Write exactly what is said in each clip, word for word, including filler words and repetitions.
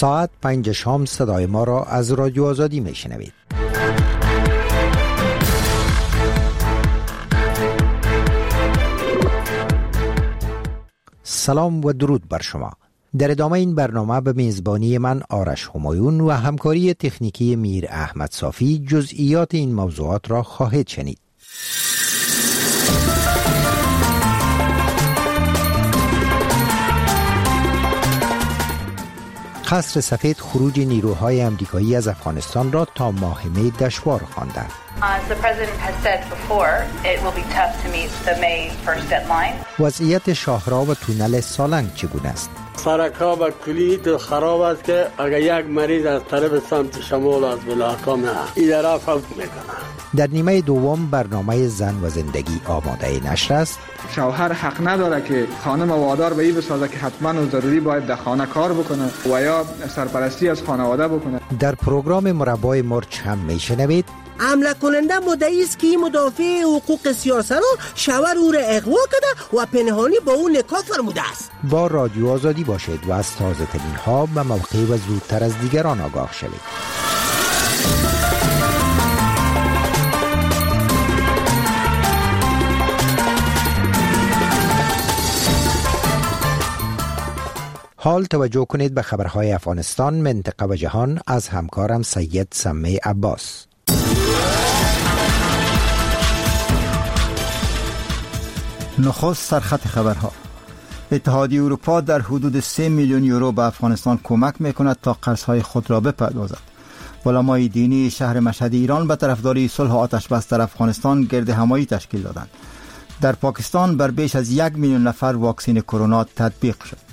ساعت پنج شام صدای ما را از رادیو آزادی میشنوید. سلام و درود بر شما. در ادامه این برنامه به میزبانی من آرش همایون و همکاری تکنیکی میر احمد صافی جزئیات این موضوعات را خواهید شنید. قصر سفید خروج نیروهای آمریکایی از افغانستان را تا ماه می دشوار خوانده. وضعیت شاهراه و تونل سالنگ چگونه است؟ سرکا و کلید خراب است که اگر یک مریض از طرف سمت شمال از بلاکام این را فوت میکنه. در نیمه دوم برنامه زن و زندگی آماده نشر است. شوهر حق نداره که خانم وادار به این بسازه که حتما و ضروری باید در خانه کار بکنه و یا سرپرستی از خانواده بکنه. در پروگرام مربای مرچ هم میشنوید حمله کننده مدعی است که مدافع حقوق سیاست رو شوهر او را اغوا کرده و پنهانی با او نکاح فرموده است. با رادیو آزادی باشید و از تازه ترین ها به موقع و زودتر از دیگران آگاه شوید. حال توجه کنید به خبرهای افغانستان، منطقه و جهان از همکارم سید سمی عباس. نخست سرخط خبرها. اتحادیه اروپا در حدود سه میلیون یورو به افغانستان کمک میکند تا قرضهای خود را بپردازد. علمای دینی شهر مشهد ایران به طرفداری صلح و آتش‌بس در افغانستان گرد همایی تشکیل دادند. در پاکستان بر بیش از یک میلیون نفر واکسن کرونا تطبیق شد.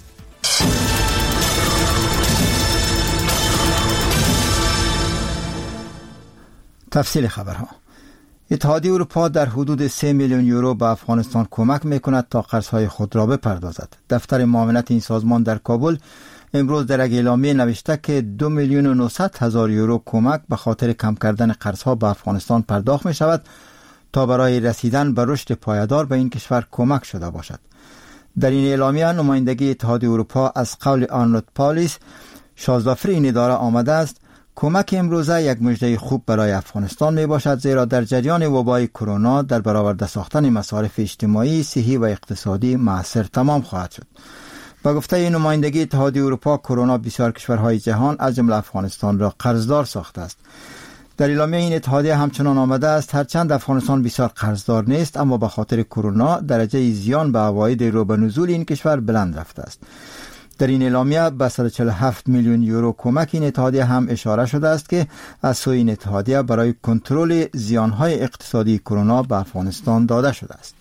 تفصیل خبرها. اتحادیه اروپا در حدود سه میلیون یورو به افغانستان کمک میکند تا قرضهای خود را بپردازد. دفتر معاونت این سازمان در کابل امروز در یک اعلامیه نوشته که دو میلیون و نهصد هزار یورو کمک به خاطر کم کردن قرضها به افغانستان پرداخت می شود تا برای رسیدن به رشد پایدار به این کشور کمک شده باشد. در این اعلامیه نمایندگی اتحادیه اروپا از قول آرنولد پالیس شازدافر این اداره آمده است کمک امروزه یک مژده خوب برای افغانستان می باشد، زیرا در جریان وبای کرونا در برآورده ساختن مصارف اجتماعی، صحی و اقتصادی مؤثر تمام خواهد شد. با گفته نمایندگی اتحادیه اروپا، کرونا بسیار کشورهای جهان از جمله افغانستان را قرضدار ساخته است. در اعلامیه این اتحادیه همچنان آمده است هرچند افغانستان بسیار قرضدار نیست، اما به خاطر کرونا درجه زیان به عواید رو به نزول این کشور بلند رفته است. در این اعلامیه به صد و چهل و هفت میلیون یورو کمک این اتحادیه هم اشاره شده است که از سوی این اتحادیه برای کنترل زیانهای اقتصادی کرونا به افغانستان داده شده است.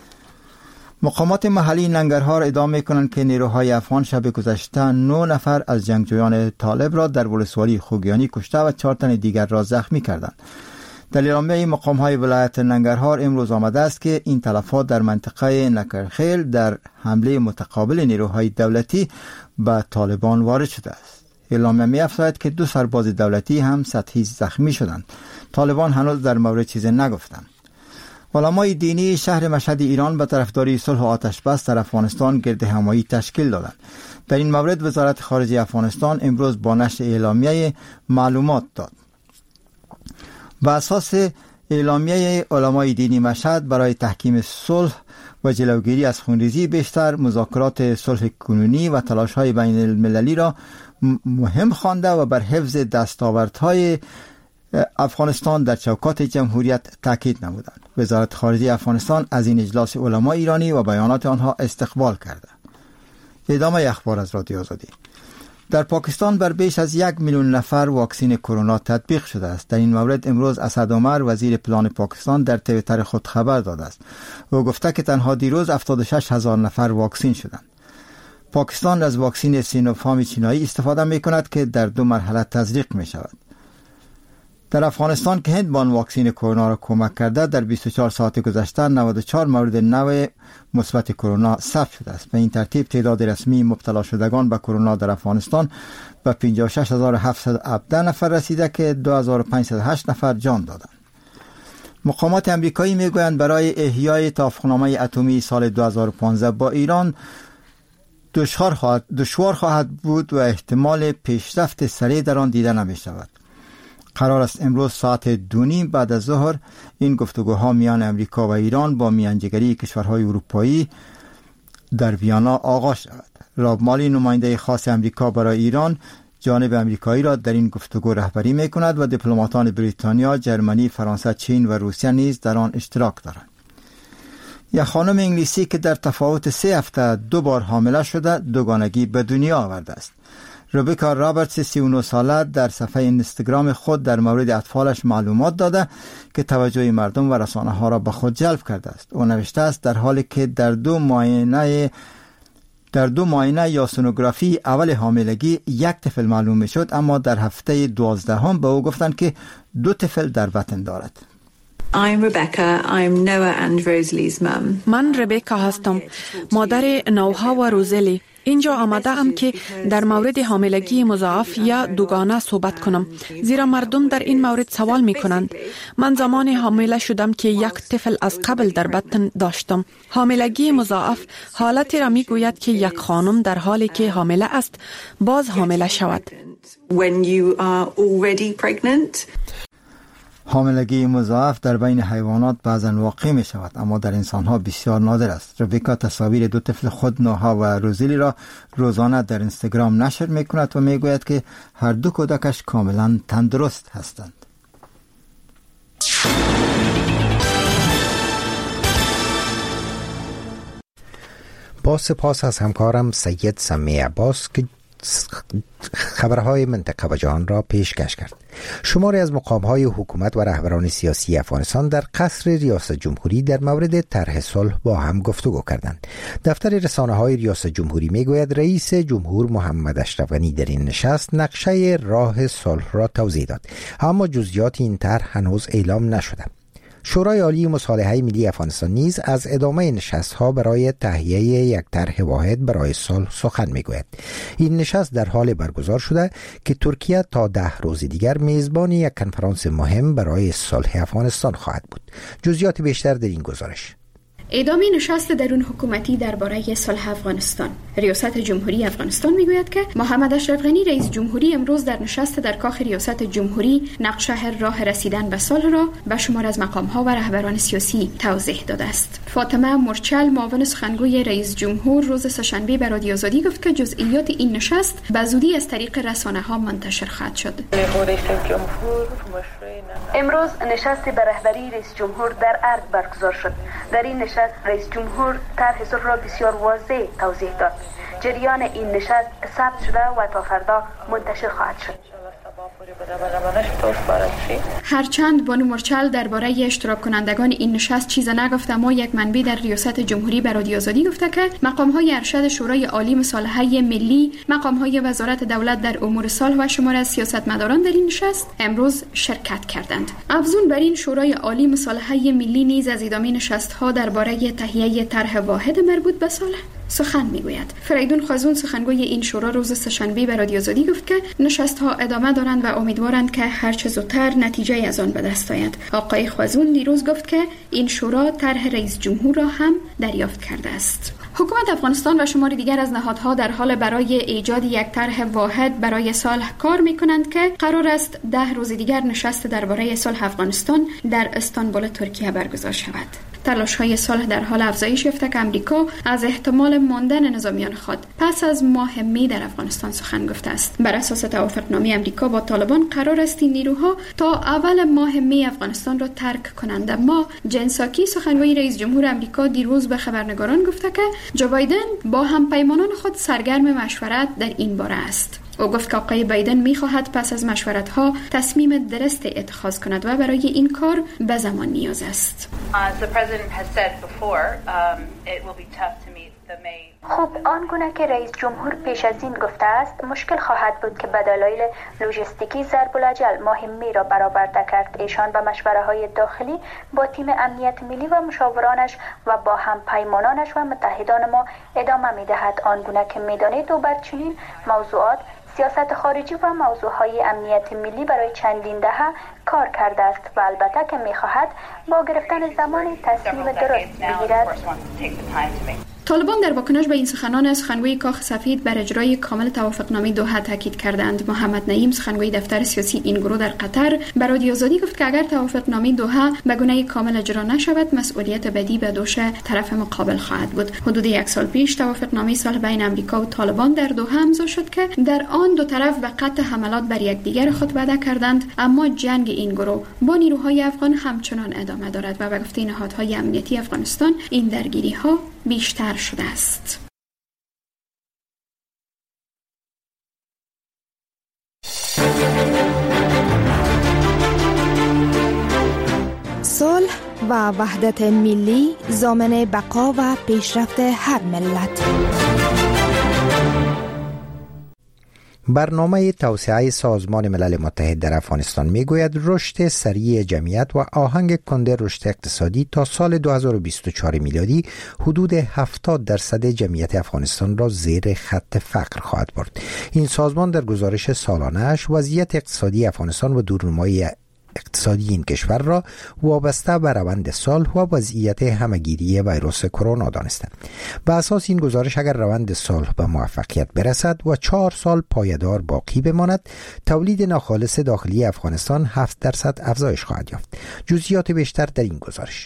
مقامات محلی ننگرهار ادعا می‌کنند که نیروهای افغان شب گذشته نه نفر از جنگجویان طالب را در ولسوالی خوگیانی کشته و چهار تن دیگر را زخمی کردند. در اعلامیه مقام‌های ولایت ننگرهار امروز آمده است که این تلفات در منطقه نکرخیل در حمله متقابل نیروهای دولتی به طالبان وارد شده است. اعلامیه می‌افزاید که دو سرباز دولتی هم سطحی زخمی شدند. طالبان هنوز در مورد چیزی نگفتند. علمای دینی شهر مشهد ایران به طرفداری صلح و آتش‌بس در افغانستان گرد همایی تشکیل دادند. در این مورد وزارت خارجه افغانستان امروز با نشر اعلامیه معلومات داد. بر اساس اعلامیه علمای دینی مشهد برای تحکیم صلح و جلوگیری از خونریزی بیشتر، مذاکرات صلح کنونی و تلاش‌های بین المللی را مهم خوانده و بر حفظ دستاوردهای افغانستان در چوکات جمهوریت تاکید نمودند. وزارت خارجه افغانستان از این اجلاس علما ایرانی و بیانات آنها استقبال کرده. ادامه اخبار از رادیو آزادی. در پاکستان بر بیش از یک میلیون نفر واکسن کرونا تطبیق شده است. در این مورد امروز اسد عمر وزیر پلان پاکستان در توییتر خود خبر داده است. او گفته که تنها دیروز هفتاد و شش هزار نفر واکسن شدند. پاکستان از واکسن سینوفارم چینایی استفاده می کند که در دو مرحله تزریق می شود. در افغانستان که هند بان واکسن کرونا را کمک کرده، در بیست و چهار ساعت گذشته نود و چهار مورد نو مثبت کرونا ثبت شده است. به این ترتیب تعداد رسمی مبتلا شدگان به کرونا در افغانستان به پنجاه و شش هزار و هفتصد و هفده نفر رسیده که دو هزار و پانصد و هشت نفر جان دادند. مقامات امریکایی میگویند برای احیای توافقنامه اتمی سال دو هزار و پانزده با ایران دشوار خواهد, دشوار خواهد بود و احتمال پیشرفت سریع در آن دیده نمی شود. قرار است امروز ساعت دو نیم بعد از ظهر این گفتگوها میان امریکا و ایران با میانجیگری کشورهای اروپایی در ویانا آغاز شود. راب مالی نماینده خاص امریکا برای ایران جانب امریکایی را در این گفتگو رهبری می کند و دیپلماتان بریتانیا، جرمنی، فرانسه، چین و روسیه نیز در آن اشتراک دارند. یک خانم انگلیسی که در تفاوت سه هفته دو بار حامله شده دوگانگی به دنیا آورده است. ربیکا رابرتس سی و نه ساله در صفحه اینستاگرام خود در مورد اطفالش معلومات داده که توجه مردم و رسانه ها را به خود جلب کرده است. او نوشته است در حالی که در دو معاینه در دو معاینه یا سونوگرافی اول حاملگی یک طفل معلوم می شد، اما در هفته دوازدهم به او گفتند که دو طفل در بطن دارد. I'm Rebecca. I'm Noah and Rosalie's mum. من ربیکا هستم، مادر نوها و روزلی. اینجا آمده ام که در مورد حاملگی مضاعف یا دوگانه صحبت کنم، زیرا مردم در این مورد سوال می کنند. من زمان حامله شدم که یک طفل از قبل در بطن داشتم. حاملگی مضاعف حالتی را می گوید که یک خانم در حالی که حامله است باز حامله شود. When you are already pregnant. حاملگی مضاعف در بین حیوانات بعضا واقع می شود، اما در انسان ها بسیار نادر است. ربیکا تصاویر دو طفل خود، نوها و روزلی را روزانه در اینستاگرام نشر می کند و می گوید که هر دو کودکش کاملا تندرست هستند. با سپاس از همکارم سید سمی عباس که خبرهای منطقه و جهان را پیشکش کرد. شماری از مقام‌های حکومت و رهبران سیاسی افغانستان در قصر ریاست جمهوری در مورد طرح صلح با هم گفتگو کردند. دفتر رسانه‌های ریاست جمهوری میگوید رئیس جمهور محمد اشرف غنی در این نشست نقشه راه صلح را توضیح داد، اما جزئیات این طرح هنوز اعلام نشده. شورای عالی مصالحه ملی افغانستان نیز از ادامه نشست‌ها برای تهیه یک طرح واحد برای صلح سخن می‌گوید. این نشست در حال برگزار شده که ترکیه تا ده روز دیگر میزبان یک کنفرانس مهم برای صلح افغانستان خواهد بود. جزئیات بیشتر در این گزارش. ادامه نشست درون حکومتی درباره صلح افغانستان. ریاست جمهوری افغانستان میگوید که محمد اشرف غنی رئیس جمهوری امروز در نشست در کاخ ریاست جمهوری نقشه راه رسیدن به صلح را به شمار از مقام‌ها و رهبران سیاسی توضیح داده است. فاطمه مرچل معاون سخنگوی رئیس جمهور روز سه‌شنبه به رادیو آزادی گفت که جزئیات این نشست به زودی از طریق رسانه‌ها منتشر خواهد شد. امروز نشست به رهبری رئیس جمهور در ارگ برگزار شد. در این نشست رئیس جمهور طرح صلح را بسیار واضح توضیح داد. جریان این نشست ثبت شده و تا فردا منتشر خواهد شد. هرچند بانو مرچل درباره اشتراک کنندگان این نشست چیز نگفت، اما یک منبع در ریاست جمهوری به رادیو آزادی گفته که مقام‌های ارشد شورای عالی مصالحه ملی، مقام‌های وزارت دولت در امور صلح و شمار از سیاستمداران در این نشست امروز شرکت کردند. افزون بر این شورای عالی مصالحه ملی نیز از ادامه نشست‌ها درباره تهیه طرح واحد مربوط به صلح سخن میگوید. فریدون خازون سخنگوی این شورا روز سه‌شنبه به رادیو آزادی گفت که نشست‌ها ادامه دارند و امیدوارند که هر چه زودتر نتیجه از آن به دست آید. آقای خازون دیروز گفت که این شورا طرح رئیس جمهور را هم دریافت کرده است. حکومت افغانستان و شماری دیگر از نهادها در حال برای ایجاد یک طرح واحد برای صلح کار می‌کنند که قرار است ده روز دیگر نشست درباره صلح افغانستان در استانبول ترکیه برگزار شود. تلاش‌های صلح در حال افزایش یافته که امریکا از احتمال ماندن نظامیان خود پس از ماه می در افغانستان سخن گفته است. بر اساس توافقنامه امریکا با طالبان قرار است این نیروها تا اول ماه می افغانستان را ترک کنند. اما جن ساکی سخنگوی رئیس جمهور امریکا دیروز به خبرنگاران گفته که جو بایدن با همپیمانان خود سرگرم مشورت در این باره است. او گفت که آقای بایدن می‌خواهد پس از مشورت‌ها تصمیم درست اتخاذ کند و برای این کار به زمان نیاز است. خب آنگونه که رئیس جمهور پیش از این گفته است مشکل خواهد بود که به دلایل لوجستیکی ضرب الاجل ماه می را برآورده کرد. ایشان به مشوره‌های داخلی با تیم امنیت ملی و مشاورانش و با هم پیمانانش و متحدان ما ادامه می‌دهد. آنگونه که می‌دانید و بر چنین موضوعات سیاست خارجی و موضوعهای امنیت ملی برای چندین دهه کار کرده است و البته که می‌خواهد با گرفتن زمان تصمیم درست بگیرد. طالبان در واکنش به این سخنان سخنگوی کاخ سفید بر اجرای کامل توافقنامه دوحه تاکید کردند. محمد نعیم سخنگوی دفتر سیاسی این گروه در قطر بر رادیو آزادی گفت که اگر توافقنامه دوحه به گونه کامل اجرا نشود مسئولیت بدی به دوش طرف مقابل خواهد بود. حدود یک سال پیش توافقنامه صلح بین امریکا و طالبان در دوحه امضا شد که در آن دو طرف به قطع حملات بر یکدیگر خود وعده کردند، اما جنگ این گروه با نیروهای افغان همچنان ادامه دارد و به گفته نهادهای امنیتی افغانستان این درگیری ها بیشتر شده است. صلح و وحدت ملی ضامن بقا و پیشرفت هر ملت. برنامه توسعه سازمان ملل متحد در افغانستان میگوید رشد سریع جمعیت و آهنگ کند رشد اقتصادی تا سال دو هزار و بیست و چهار میلادی حدود هفتاد درصد جمعیت افغانستان را زیر خط فقر خواهد برد. این سازمان در گزارش سالانه‌اش وضعیت اقتصادی افغانستان و دورنمای اقتصادی این کشور را وابسته به روند صلح و وضعیت همهگیری ویروس کرونا دانسته. به اساس این گزارش اگر روند صلح به موفقیت برسد و چهار سال پایدار باقی بماند، تولید ناخالص داخلی افغانستان هفت درصد افزایش خواهد یافت. جزئیات بیشتر در این گزارش.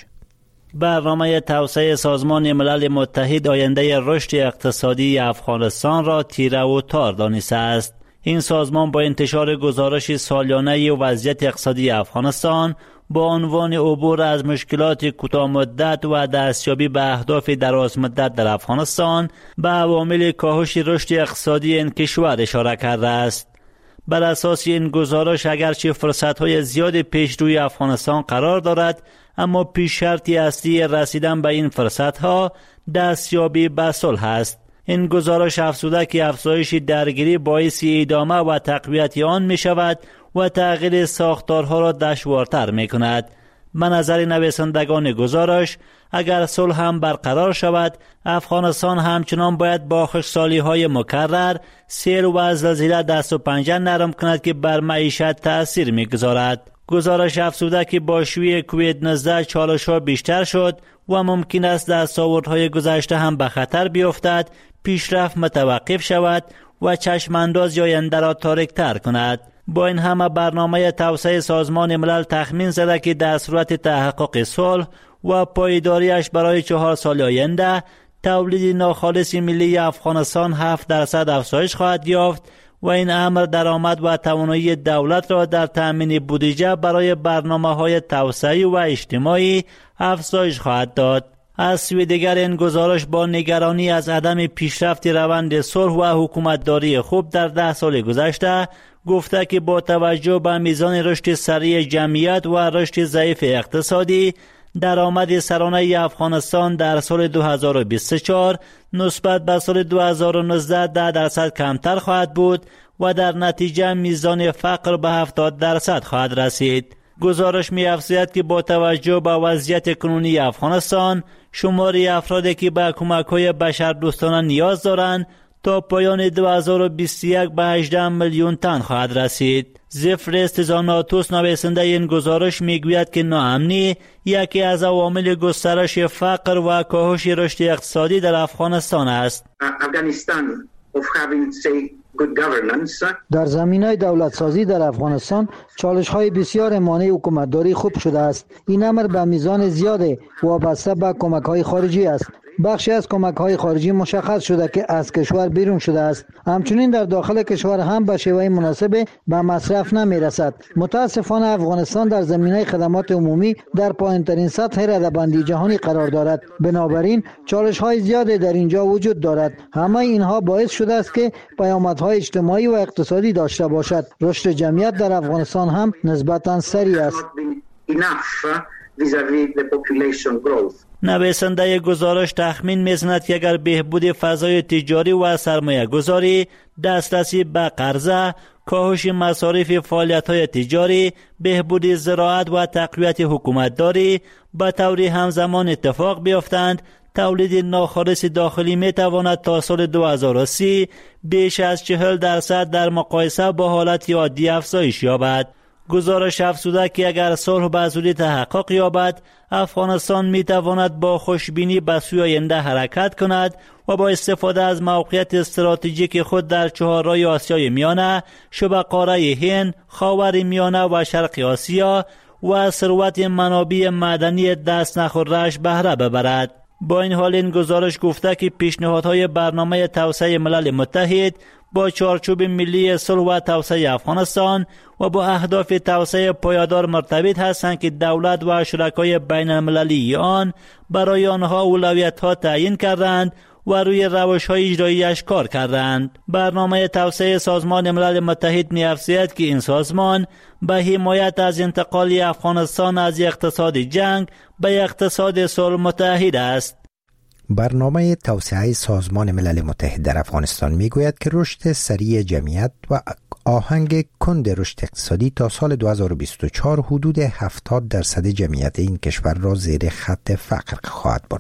برنامه توسعه سازمان ملل متحد آینده رشد اقتصادی افغانستان را تیره و تار دانسته است. این سازمان با انتشار گزارش سالیانه وضعیت اقتصادی افغانستان با عنوان عبور از مشکلات کوتاه مدت و دستیابی به اهداف دراز مدت در افغانستان به عوامل کاهش رشد اقتصادی این کشور اشاره کرده است. بر اساس این گزارش اگرچه فرصت‌های زیاد پیش روی افغانستان قرار دارد، اما پیش شرطی اصلی رسیدن به این فرصت‌ها دستیابی به صلح است. این گزارش افزوده که افزایش درگیری باعث ادامه و تقویت آن می شود و تغییر ساختارها را دشوارتر می کند. به نظر نویسندگان گزارش، اگر صلح هم برقرار شود، افغانستان همچنان باید با خشکسالی های مکرر، سیل و زلزله دست و پنجه نرم کند که بر معیشت تأثیر می گذارد. گزارش افزوده که با شیوع کووید نوزده چالش‌ها بیشتر شد و ممکن است دستاوردهای گذشته هم به خطر بیفتد، پیشرفت متوقف شود و چشمانداز آینده را تاریک‌تر کند. با این همه برنامه توسعه سازمان ملل تخمین زده که در صورت تحقق صلح و پایداریش برای چهار سال آینده، تولید ناخالص ملی افغانستان هفت درصد افزایش خواهد یافت و این امر درآمد و توانایی دولت را در تأمین بودجه برای برنامه‌های توسعه‌ای و اجتماعی افزایش خواهد داد. از سوی دیگر این گزارش با نگرانی از عدم پیشرفت روند صلح و حکومتداری خوب در ده سال گذشته گفته که با توجه به میزان رشد سریع جمعیت و رشد ضعیف اقتصادی، درآمد سرانه افغانستان در سال دو هزار و بیست و چهار نسبت به سال دو هزار و نوزده ده درصد کمتر خواهد بود و در نتیجه میزان فقر به هفتاد درصد خواهد رسید. گزارش می افزاید که با توجه به وضعیت کنونی افغانستان، شمار افرادی که به کمک‌های بشردوستانه نیاز دارند تا پایان دو هزار و بیست و یک به هجده میلیون تن خواهد رسید. زفرست زاناتوس نویسنده این گزارش میگوید که ناامنی یکی از عوامل گسترش فقر و کاهش رشد اقتصادی در افغانستان است. افغانستان در زمینه دولت سازی در افغانستان چالش های بسیار مانع حکومتداری خوب شده است. این امر به میزان زیاد وابسته به کمک های خارجی است. بخشی از کمک های خارجی مشخص شده که از کشور بیرون شده است. همچنین در داخل کشور هم به شیوه مناسب به مصرف نمی رسد. متاسفانه افغانستان در زمینه خدمات عمومی در پایین‌ترین سطح رده‌بندی جهانی قرار دارد. بنابراین چالش های زیادی در اینجا وجود دارد. همه اینها باعث شده است که پیامدهای اجتماعی و اقتصادی داشته باشد. رشد جمعیت در افغانستان هم نسبتاً سریع است. نویسنده گزارش تخمین می‌زند که اگر بهبود فضای تجاری و سرمایه گذاری، دسترسی به قرضه، کاهش مصارف فعالیت‌های تجاری، بهبود زراعت و تقویت حکومتداری به طور همزمان اتفاق بیفتند، تولید ناخالص داخلی می‌تواند تا سال دو هزار و سی بیش از چهل درصد در مقایسه با حالت عادی افزایش یابد. گزارش افزوده که اگر صلح به زودی تحقق یابد، افغانستان می تواند با خوشبینی به سوی آینده حرکت کند و با استفاده از موقعیت استراتژیک خود در چهارراه آسیای میانه، شبه قاره هند، خاور میانه و شرق آسیا و ثروت منابع معدنی دست نخورده‌اش بهره ببرد. با این حال این گزارش گفته که پیشنهادهای برنامه توسعه ملل متحد با چارچوب ملی صلح و توسعه افغانستان و با اهداف توسعه پایدار مرتبط هستند که دولت و شرکای بین المللی آن برای آنها اولویت‌ها تعیین کردند و روی روش‌های اجرایی‌اش کار کردند. برنامه توسعه سازمان ملل متحد می‌افزاید که این سازمان به حمایت از انتقال افغانستان از اقتصاد جنگ به اقتصاد صلح متحد است. برنامه توسعه سازمان ملل متحد در افغانستان میگوید که رشد سریع جمعیت و آهنگ کند رشد اقتصادی تا سال دو هزار و بیست و چهار حدود هفتاد درصد جمعیت این کشور را زیر خط فقر خواهد برد.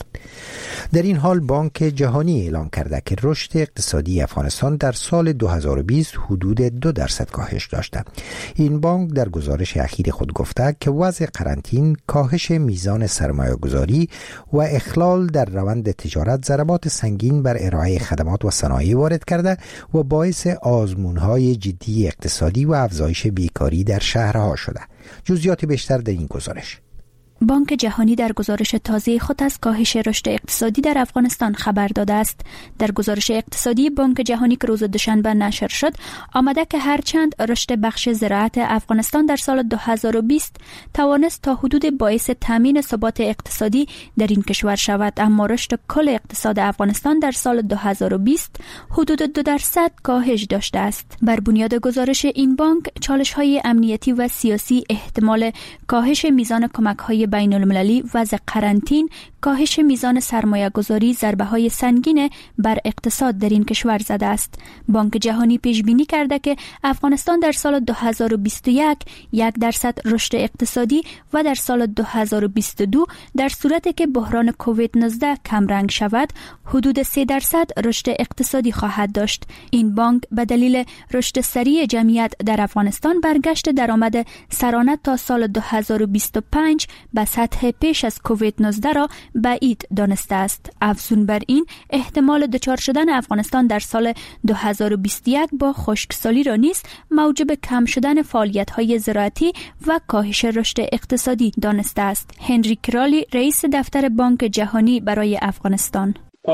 در این حال بانک جهانی اعلام کرده که رشد اقتصادی افغانستان در سال دو هزار و بیست حدود دو درصد کاهش داشته. این بانک در گزارش اخیر خود گفته که وضع قرنطین، کاهش میزان سرمایه‌گذاری و اخلال در روند تجارت ضربات سنگین بر ارائه خدمات و صنایع وارد کرده و باعث آزمون‌های جدی اقتصادی و افزایش بیکاری در شهرها شده. جزئیات بیشتر در این گزارش. بانک جهانی در گزارش تازه خود از کاهش رشد اقتصادی در افغانستان خبر داده است. در گزارش اقتصادی بانک جهانی که روز دوشنبه نشر شد، آمده که هرچند رشد بخش زراعت افغانستان در سال دو هزار و بیست توانست تا حدود باعث تامین ثبات اقتصادی در این کشور شود، اما رشد کل اقتصاد افغانستان در سال دو هزار و بیست حدود دو درصد کاهش داشته است. بر بنیاد گزارش این بانک، چالش‌های امنیتی و سیاسی، احتمال کاهش میزان کمک‌های بین المللی، وضع قرنطین، کاهش میزان سرمایه گذاری ضربه‌های سنگین بر اقتصاد در این کشور زده است. بانک جهانی پیش بینی کرده که افغانستان در سال دو هزار و بیست و یک یک درصد رشد اقتصادی و در سال دو هزار و بیست و دو در صورتی که بحران کووید نوزده کمرنگ شود حدود سه درصد رشد اقتصادی خواهد داشت. این بانک به دلیل رشد سریع جمعیت در افغانستان برگشت درآمد سرانه تا سال دو هزار و بیست و پنج به سطح پیش از کووید نوزده را بعید دانسته است. افزون بر این، احتمال دچار شدن افغانستان در سال دو هزار و بیست و یک با خشکسالی را نیز موجب کم شدن فعالیت‌های زراعتی و کاهش رشد اقتصادی دانسته است. هنری کرالی، رئیس دفتر بانک جهانی برای افغانستان: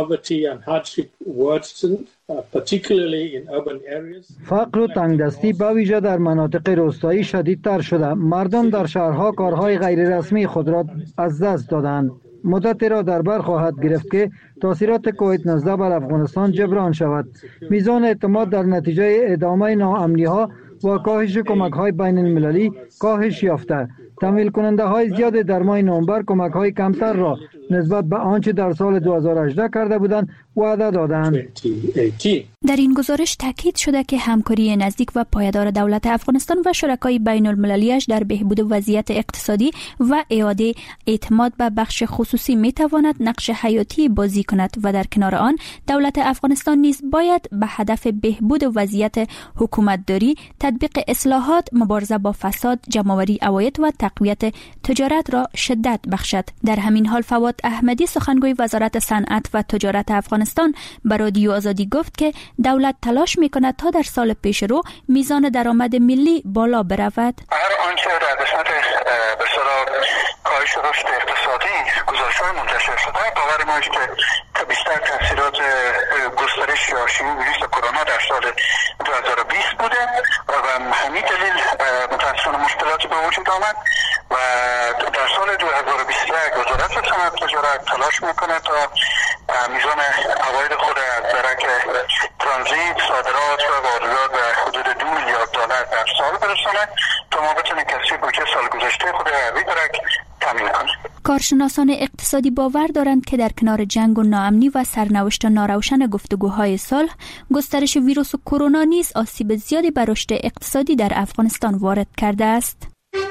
فقر و تنگدستی به ویژه در مناطق روستایی شدیدتر شده. مردم در شهرها کارهای غیر رسمی خود را از دست دادند. مدتی را در بر خواهد گرفت که تاثیرات کووید نوزده بر افغانستان جبران شود. میزان اعتماد در نتیجه ادامه ناامنی‌ها و کاهش کمک‌های بین المللی کاهش یافته. تمویل کننده های زیاد در ماه نوامبر کمک های کمتر را نسبت به آنچه در سال دو هزار و هجده کرده بودند وعده دادند. در این گزارش تاکید شده که همکاری نزدیک و پایدار دولت افغانستان و شرکای بین المللیش در بهبود وضعیت اقتصادی و اعاده اعتماد به بخش خصوصی می تواند نقش حیاتی بازی کند و در کنار آن دولت افغانستان نیز باید به هدف بهبود وضعیت حکومتداری، تطبیق اصلاحات، مبارزه با فساد، جمع‌آوری عواید و تقویت تجارت را شدت بخشد. در همین حال فواد احمدی، سخنگوی وزارت صنعت و تجارت افغانستان، به رادیو آزادی گفت که دولت تلاش می‌کند تا در سال پیش رو میزان درآمد ملی بالا برود. هر آنچه در قسمت به اصطلاح کاهش رشد اقتصادی گزارش‌های منتشر شده باور ما است که بیشتر تاثیرات گسترش یا شیوع ویروس کرونا در سال دو هزار و بیست بوده و به همین دلیل متأسفانه مشکلاتی به وجود آمد و در سال دو هزار و بیست و یک وزارت صنعت و تجارت تلاش میکنه تا میزان عواید خود از درک ترانزیت، صادرات و واردات به حدود دو میلیارد دلار در سال برسانه تا ما بتونیم کسری بودجه سال گذشته خود روی درک تامین کنه. کارشناسان اقتصادی باور دارند که در کنار جنگ و ناامنی و سرنوشت ناروشن گفتگوهای صلح، گسترش ویروس کرونا نیز آسیب زیادی بر رشد اقتصادی در افغانستان وارد کرده است.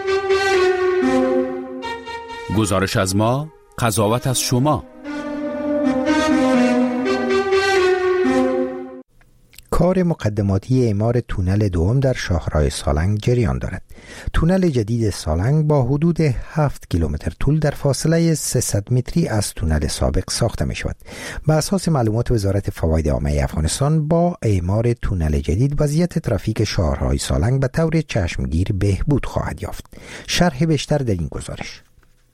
گزارش از ما، قضاوت از شما. کار مقدماتی اعمار تونل دوم در شاهراه سالنگ جریان دارد. تونل جدید سالنگ با حدود هفت کیلومتر طول در فاصله سیصد متری از تونل سابق ساخته می شود. بر اساس معلومات وزارت فواید عامه افغانستان، با اعمار تونل جدید وضعیت ترافیک شهرهای سالنگ به طور چشمگیر بهبود خواهد یافت. شرح بیشتر در این گزارش.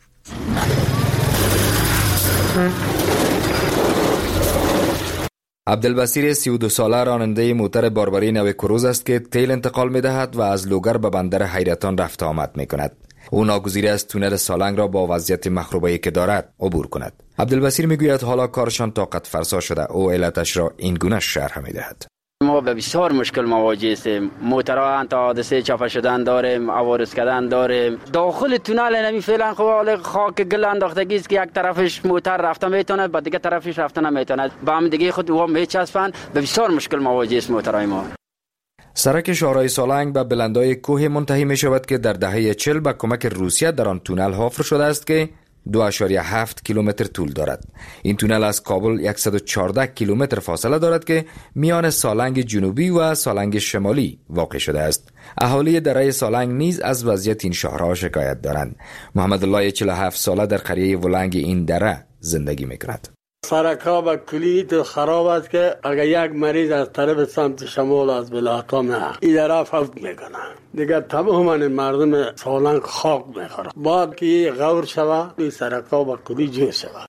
عبدالبصیر سی و دو ساله راننده موتر باربری نو کروز است که تیل انتقال می دهد و از لوگر به بندر حیرتان رفت آمد می کند. او ناگزیر است تونل سالنگ را با وضعیت مخروبه‌ای که دارد عبور کند. عبدالبصیر می گوید حالا کارشان طاقت فرسا شده. او علتش را این گونه شرح می دهد. ما به بسیار مشکل مواجه هستیم. موترها تا حادثه چاپه شدن داریم، عوارض کردن داریم. داخل تونل نمی فعلا خب خاک گل انداختگی است که یک طرفش موتر رفته میتونه، با دیگه طرفش رفته نمیتونه. با هم دیگه خود و میچسبن. به بسیار مشکل مواجه است موترهای ما. سرک شهرهای سالنگ به بلندای کوه منتهی می شود که در دهه چهل به کمک روسیه در آن تونل حفر شده است که دو اشاریه هفت کیلومتر طول دارد. این تونل از کابل صد و چهارده کیلومتر فاصله دارد که میان سالنگ جنوبی و سالنگ شمالی واقع شده است. اهالی دره سالنگ نیز از وضعیت این شهرها شکایت دارند. محمد الله چهل و هفت ساله در قریه ولنگ این دره زندگی میکند. سرکا به کلی خراب است که اگر یک مریض از طرف سمت شمال از بلاکا میه این دره فوت میکنه، دیگه تماما مردم سالنگ خاک میخوره. بعد که غور شوه این سرکا به کلی جو شوه.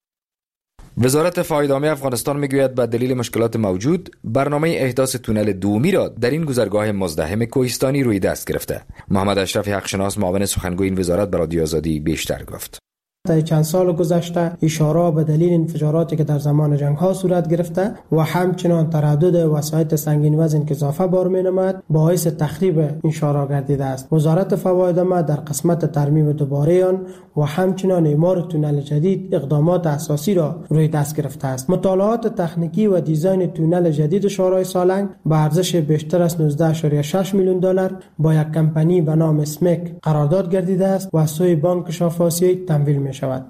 وزارت فواید عامه افغانستان میگوید به دلیل مشکلات موجود برنامه احداث تونل دومی را در این گذرگاه مزدحم کوهستانی روی دست گرفته. محمد اشرف حقشناس معاون سخنگوی این وزارت به رادیو آزادی بیشتر گفت. در چند سال گذشته اشاره به دلیل انفجاراتی که در زمان جنگ ها صورت گرفته و همچنان تردد وسایط سنگین وزن که اضافه بار می نماید باعث تخریب این شهرها گردیده است. وزارت فواید عامه در قسمت ترمیم دوباره آن و همچنان اعمار تونل جدید اقدامات اساسی را روی دست گرفته است. مطالعات تکنیکی و دیزاین تونل جدید شهرهای سالنگ به ارزش بیشتر از نوزده و شش میلیون دلار با یک کمپانی به نام اسمک قرارداد گردیده است و از سوی بانک شرق آسیایی تمویل می شود.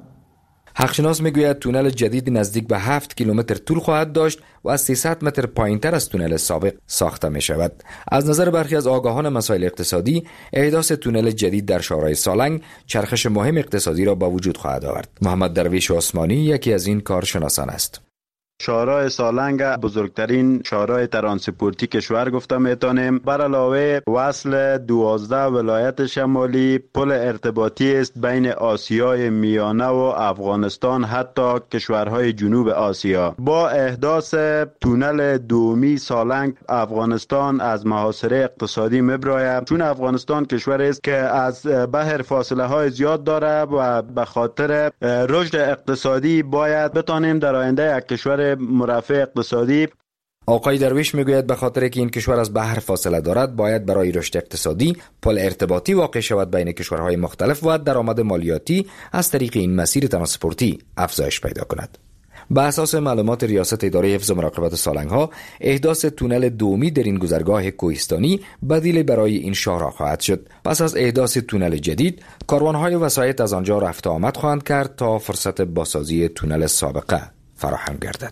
حقشناس میگوید تونل جدید نزدیک به هفت کیلومتر طول خواهد داشت و از سیصد متر پایینتر از تونل سابق ساخته می شود. از نظر برخی از آگاهان مسائل اقتصادی، احداث تونل جدید در شهرهای سالنگ چرخش مهم اقتصادی را به وجود خواهد آورد. محمد درویش عثمانی یکی از این کارشناسان است. شهرهای سالنگ بزرگترین شهرهای ترانسپورتی کشور گفته میتونیم. بر علاوه وصل دوازده ولایت شمالی، پل ارتباطی است بین آسیای میانه و افغانستان حتی کشورهای جنوب آسیا. با احداث تونل دومی سالنگ افغانستان از محاصره اقتصادی میبراید، چون افغانستان کشوری است که از بحر فاصله های زیاد داره و به خاطر رشد اقتصادی باید بتانیم در آینده یک کشور مرفه اقتصادی. آقای درویش میگوید به خاطر که این کشور از بحر فاصله دارد باید برای رشد اقتصادی پل ارتباطی واقع شود بین کشورهای مختلف و درآمد مالیاتی از طریق این مسیر ترانسپورتی افزایش پیدا کند. به اساس معلومات ریاست اداره حفظ و مراقبت سالنگ ها، احداث تونل دومی در این گذرگاه کوهستانی بدیل برای این شهرها خواهد شد. پس از احداث تونل جدید، کاروانهای وسایط از آنجا رفت آمد خواهند کرد تا فرصت بازسازی تونل سابقه فراهم گردد.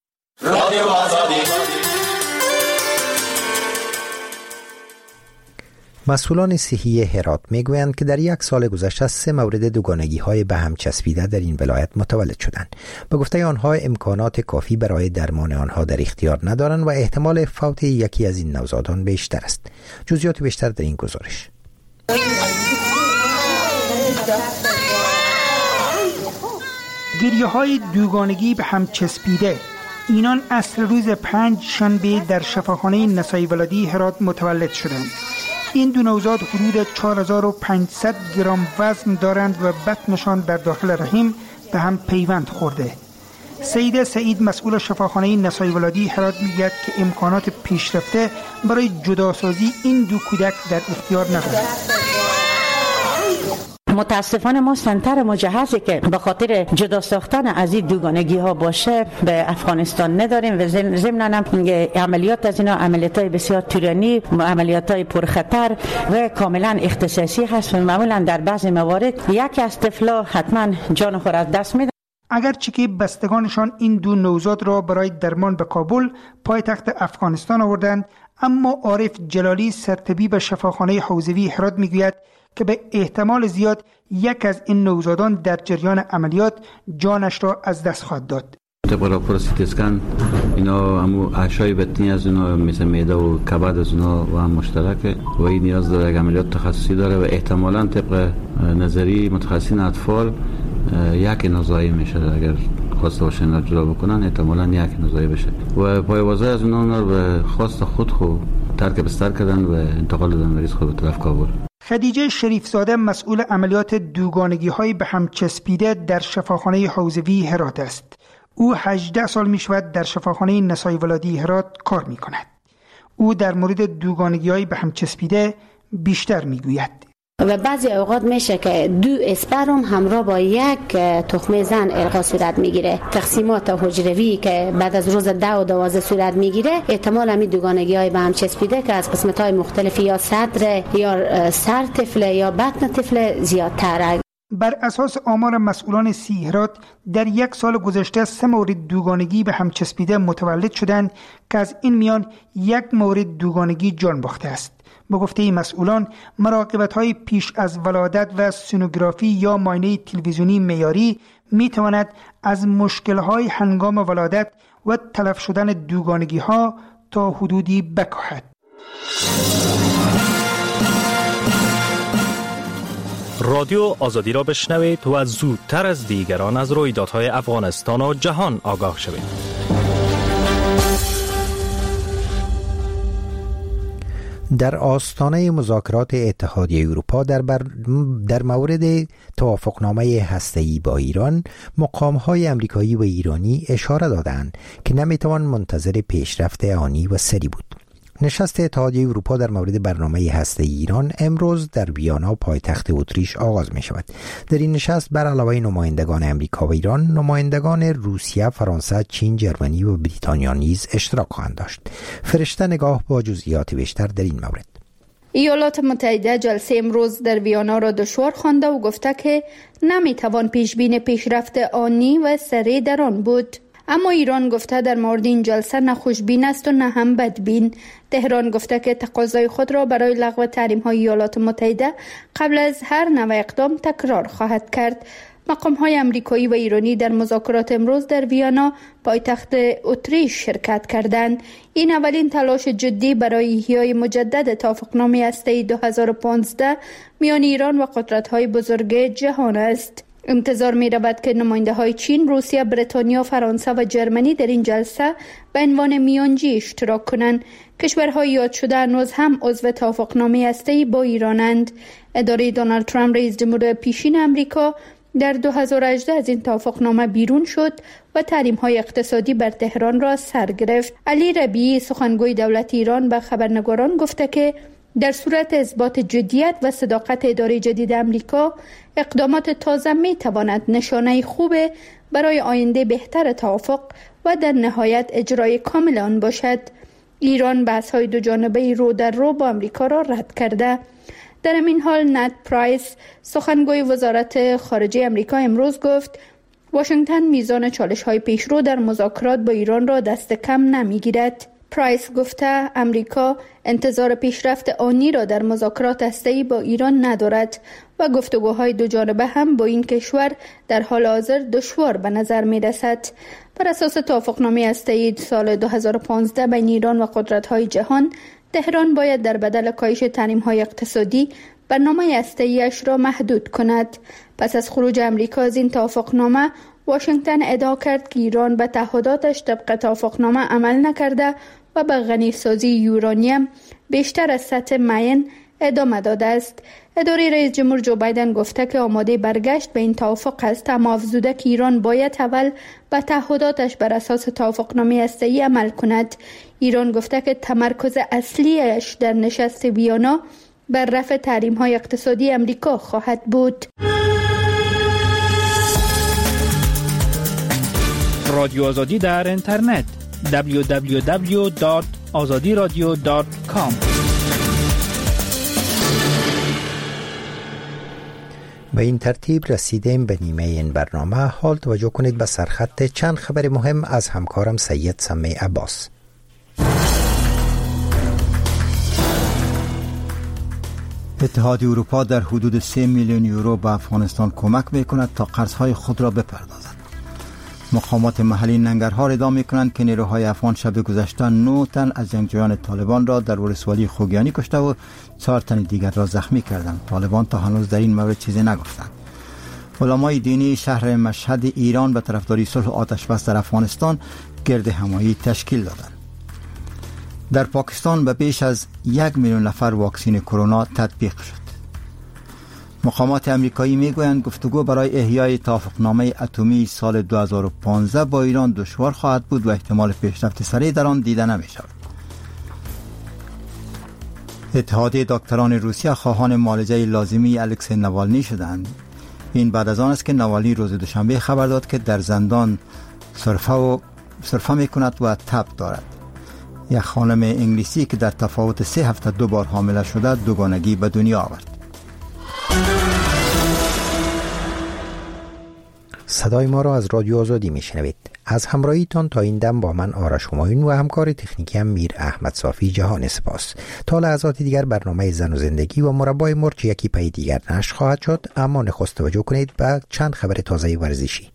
مسئولان صحی هرات میگویند که در یک سال گذشته سه مورد دوگانگی های به هم چسبیده در این ولایت متولد شدند. به گفته آنها امکانات کافی برای درمان آنها در اختیار ندارند و احتمال فوت یکی از این نوزادان بیشتر است. جزئیات بیشتر در این گزارش. گریه های دوگانگی به هم چسبیده، اینان عصر روز پنج شنبه در شفاخانه نسای ولادی هرات متولد شدند. این دو نوزاد حدود چهار هزار و پانصد گرم وزن دارند و بطنشان در داخل رحم به هم پیوند خورده. سید سعید مسئول شفاخانه نسای ولادی هرات میگوید که امکانات پیشرفته برای جداسازی این دو کودک در اختیار ندارند. متاسفانه ما سنتر مجهزی که به خاطر جدا ساختن از این دوگانگی ها باشه به افغانستان نداریم و ضمناً عملیات از اینا عملیات های بسیار طولانی، عملیات های پرخطر و کاملا اختصاصی هست و معمولا در بعضی موارد یکی از طفلا حتما جان خود از دست میده. اگرچه که بستگانشان این دو نوزاد را برای درمان به کابل پایتخت افغانستان آوردند، اما عارف جلالی سرطبیب شفاخانه حوزوی هرات میگوید که به احتمال زیاد یک از این نوزادان در جریان عملیات جانش را از دست خواهد داد. طبق راپور سی تی اسکن اینا همو اعشای بطنی از اینا مثل معده و کبد از اینا و هم مشترکه و این نیاز داره یک عملیات تخصصی داره و احتمالاً طبق نظری متخصصین اطفال یک نزاعی میشه. اگر خواسته باشه اینا جدا بکنن احتمالاً یک نزاعی بشه و پایوازه از اینا رو به خواست خود خود ترک بستر کردن و انتقال دادن مریض خود به طرف کابل. خدیجه شریفزاده مسئول عملیات دوگانگی های به هم چسبیده در شفاخانه حوزوی هرات است. او هجده سال می شود در شفاخانه نسای ولادی هرات کار می کند. او در مورد دوگانگی های به هم چسبیده بیشتر می گوید. و بعضی اوقات میشه که دو اسپرم همراه با یک تخم زن القا صورت میگیره. تقسیمات حجروی که بعد از روز ده و دوازده صورت میگیره، احتمال همین دوگانگی های به هم چسبیده که از قسمت های مختلفی یا صدر یا سر طفل یا بطن طفل زیادتره. بر اساس آمار مسئولان سی هرات در یک سال گذشته سه مورد دوگانگی به هم چسبیده متولد شدند که از این میان یک مورد دوگانگی جان باخته است. به گفته مسئولان، مراقبت‌های پیش از ولادت و سونوگرافی یا معاینه تلویزیونی معیاری می‌تواند از مشکل‌های هنگام ولادت و تلف شدن دوگانگی‌ها تا حدودی بکاهد. رادیو آزادی را بشنوید و زودتر از دیگران از رویدادهای افغانستان و جهان آگاه شوید. در آستانه مذاکرات اتحادیه اروپا در, بر... در مورد توافقنامه هسته‌ای با ایران، مقام‌های آمریکایی و ایرانی اشاره دادند که نمیتوان منتظر پیشرفت آنی و سری بود. نشست اتحادیه اروپا در مورد برنامه هسته‌ای ایران امروز در ویانا پایتخت اتریش آغاز می شود. در این نشست بر علاوه نمایندگان آمریکا و ایران، نمایندگان روسیه، فرانسه، چین، جرمنی و بریتانیا نیز اشتراک خواهند داشت. فرشته نگاه با جزئیات بیشتر در این مورد. ایالات متحده جلسه امروز در ویانا را دشوار خوانده و گفته که نمیتوان پیش بینی پیشرفت آنی و سریع در آن بود. اما ایران گفته در مورد این جلسه نه خوشبین است و نه هم بدبین. تهران گفته که تقاضای خود را برای لغو تحریم‌های ایالات متحده قبل از هر نوع اقدام تکرار خواهد کرد. مقام‌های آمریکایی و ایرانی در مذاکرات امروز در ویانا پایتخت اتریش شرکت کردند. این اولین تلاش جدی برای احیای مجدد توافقنامه هسته‌ای دو هزار و پانزده میان ایران و قدرت‌های بزرگ جهان است. انتظار می رود که نماینده های چین، روسیه، بریتانیا، فرانسه و جرمنی در این جلسه به عنوان میانجی اشتراک کنند. کشورهای یاد شده هنوز هم عضو توافقنامه هسته‌ای با ایرانند. اداره دونالد ترامپ رئیس جمهور پیشین آمریکا در دو هزار و هجده از این توافقنامه بیرون شد و تحریم‌های اقتصادی بر تهران را سر گرفت. علی ربیعی سخنگوی دولت ایران به خبرنگاران گفته که در صورت اثبات جدیت و صداقت اداره جدید آمریکا، اقدامات تازه می تواند نشانه خوب برای آینده بهتر توافق و در نهایت اجرای کامل آن باشد. ایران بحث‌های دو جانبه رو در رو با آمریکا را رد کرده. در این حال نت پرایس سخنگوی وزارت خارجه آمریکا امروز گفت واشنگتن میزان چالش‌های پیشرو در مذاکرات با ایران را دست کم نمی‌گیرد. پرایس گفته آمریکا انتظار پیشرفت آنی را در مذاکرات هسته‌ای با ایران ندارد و گفتگوهای دو جانبه هم با این کشور در حال حاضر دشوار به نظر می رسد. بر اساس توافقنامه هسته‌ای سال دو هزار و پانزده بین ایران و قدرت‌های جهان، تهران باید در بدل کاهش تحریم‌های اقتصادی برنامه هسته‌ای‌اش را محدود کند. پس از خروج آمریکا از این توافقنامه، واشنگتن ادعا کرد که ایران به تعهداتش طبق توافقنامه عمل نکرده و به غنیسازی یورانیم بیشتر از سطح معین ادامه داده است. اداره رئیس جمهور جو بایدن گفته که آماده برگشت به این توافق است، اما افزوده که ایران باید اول به تعهداتش بر اساس توافقنامه هسته‌ای عمل کند. ایران گفته که تمرکز اصلیش در نشست ویانا بر رفع تحریم‌های اقتصادی آمریکا خواهد بود. رادیو آزادی در اینترنت دبلیو دبلیو دبلیو دات آزادی رادیو دات کام. به این ترتیب رسیدیم به نیمه این برنامه. حال توجه کنید به سرخط چند خبر مهم از همکارم سید سمی عباس. اتحادیه اروپا در حدود سه میلیون یورو به افغانستان کمک میکند تا قرضهای خود را بپردازد. مقامات محلی ننگرهار ادعا میکنند که نیروهای افغان شب گذشته نه تن از جنگجویان طالبان را در ولسوالی خوگیانی کشته و چهار تن دیگر را زخمی کردند. طالبان تا هنوز در این مورد چیزی نگفتند. علمای دینی شهر مشهد ایران به طرفداری صلح و آتش بس در افغانستان گرد همایی تشکیل دادند. در پاکستان به بیش از یک میلیون نفر واکسین کرونا تطبیق شد. مقامات امریکایی میگویند گفتگو برای احیای توافقنامه اتمی سال دو هزار و پانزده با ایران دشوار خواهد بود و احتمال پیشرفت سریع در آن دیده نمی شود. اتحادیه دکتران روسیه خواهان معالجه لازمی الکسی نوالنی شدند. این بعد از آن است که نوالنی روز دوشنبه خبر داد که در زندان سرفه و سرفه میکند و تب دارد. یک خانم انگلیسی که در تفاوت سه هفته دو بار حامله شده دوگانگی به دنیا آورد. صدای ما را از رادیو آزادی میشنوید. از همراهیتان تا این دم با من آرش همایون و همکار تکنیکی هم میر احمد صافی جهان سپاس. تا لحظات دیگر برنامه زن و زندگی و مربای مرچ یکی پای دیگر نشر خواهد شد، اما نخست توجه کنید به چند خبر تازه ورزشی.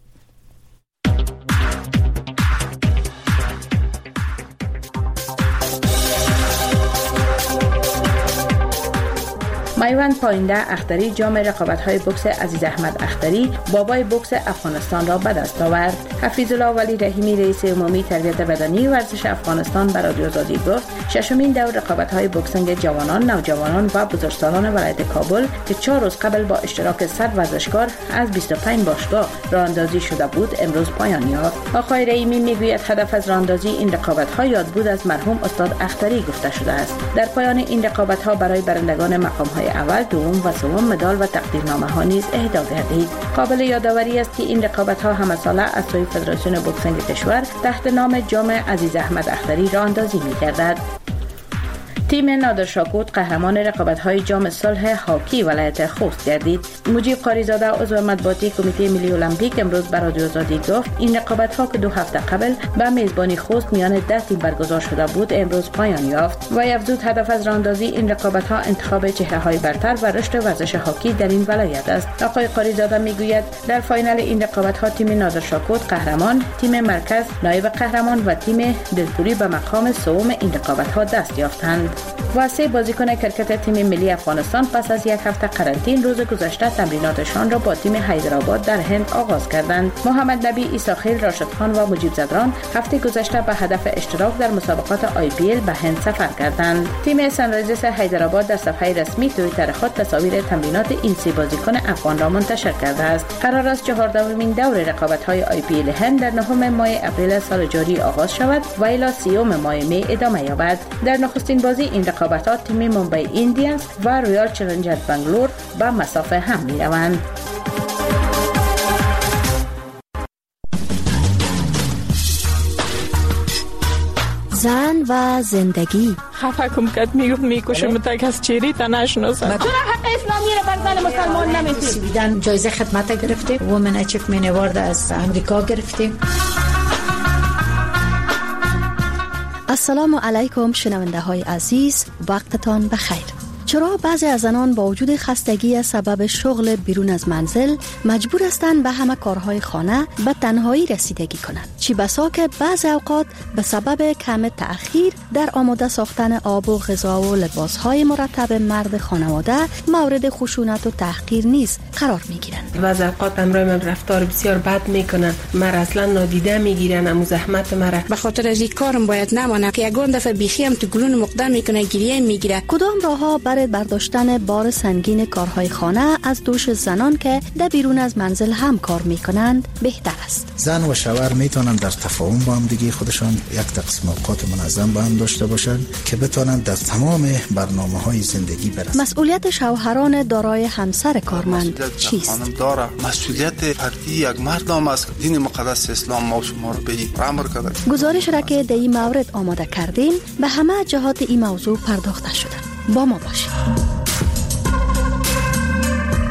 میوند پاینده اختری جام رقابت‌های بوکس عزیز احمد اختری بابای بوکس افغانستان را به دست آورد. حفیظ الله ولی رحیمی رئیس عمومی تربیت بدنی ورزش افغانستان به رادیو آزادی گفت ششمین دور رقابت‌های بوکسینگ جوانان، نوجوانان و بزرگسالان ولایت کابل که چهار روز قبل با اشتراک صد ورزشکار از بیست و پنج باشگاه راه‌اندازی شده بود امروز پایان یافت. آقای رحیمی میگوید هدف از راه‌اندازی این رقابت‌ها یادبود از مرحوم استاد اختری گفته شده است. در پایان این رقابت‌ها برای برندگان مقام‌های اول، دوم و سوم مدال و تقدیرنامه ها نیز اهدا گردید. قابل یادآوری است که این رقابت ها همه ساله از سوی فدراسیون بوکسینگ کشور تحت نام جام عزیز احمد اختری راه‌اندازی می‌گردد. تیم نادر شاکوت قهرمان رقابت‌های جام صلح هاکی ولایت خوست گردید. مجیب قاریزاده عضو مطبوعاتی کمیته ملی المپیک امروز به رادیو آزادی گفت این رقابت‌ها که دو هفته قبل به میزبانی خوست میان ده تیم برگزار شده بود امروز پایان یافت. و افزود هدف از راه‌اندازی این رقابت‌ها انتخاب چهره‌های برتر و رشد ورزش هاکی در این ولایت است. آقای قاریزاده میگوید در فاینال این رقابت‌ها تیم نادر شاکوت قهرمان، تیم مرکز نایب قهرمان و تیم دلپوری به مقام سوم این رقابت‌ها دست یافتند. و سه بازیکن کرکت تیم ملی افغانستان پس از یک هفته قرنطینه روز گذشته تمریناتشان را با تیم حیدرآباد در هند آغاز کردند. محمد نبی، عیساخیل، راشد خان و مجیب زدران هفته گذشته به هدف اشتراک در مسابقات آی پی ال به هند سفر کردند. تیم سنرایزرز حیدرآباد در صفحه رسمی توییتر خود تصاویر تمرینات این سه بازیکن افغان را منتشر کرده است. قرار است چهاردهمین دور رقابت‌های آی پی ال هند در نهم ماه اپریل سال جاری آغاز شود و الی سیوم ماه می ادامه یابد. در نخستین بازی این رقابت‌ها تیم ممبئی ایندیانز و رویال چالنجر بنگلور به مسافه هم می‌روند. زن و زندگی. خفه کم کد میگفت میکشم تا کس چیری تا نشناسد. چرا حق اسلامی رو بر زن مسلمان نمیدید؟ سویدن جایزه خدمت گرفتیم، وومن اچیومنت اوارد از امریکا گرفتیم. السلام علیکم شنونده های عزیز، وقتتان بخیر. چرا بعضی از زنان با وجود خستگی سبب شغل بیرون از منزل مجبور هستند به همه کارهای خانه به تنهایی رسیدگی کنند؟ چی بسا که بعضی اوقات به سبب کم تأخیر در آماده ساختن آب و غذا و لباسهای مرتب مرد خانواده مورد خشونت و تحقیر نیز قرار میگیرند. بعضی اوقات امروی من رفتار بسیار بد میکنن، مر اصلا نادیده میگیرن، امو زحمت مرا به خاطر از این کارم باید نمانه که یگان دفعه بیخی هم تو گلون مقدم میکنه، گریه میگیره. کدام راهها برای برداشتن بار سنگین کارهای خانه از دوش زنان که در بیرون از منزل هم کار میکنند بهتر است؟ زن و شوهر میتونن در تفاهم با هم دیگه خودشان یک تقسیم اوقات منظم با هم داشته باشن که بتونن در تمام برنامه‌های زندگی برسن. مسئولیت شوهران دارای همسر کارمند چیست؟ خانم داره مسئولیت فردی یک مردم است. دین مقدس اسلام ما شما رو به این امر کرده. گزارش را که در این مورد آماده کردیم به همه جهات این موضوع پرداخته شده. با ما باشید.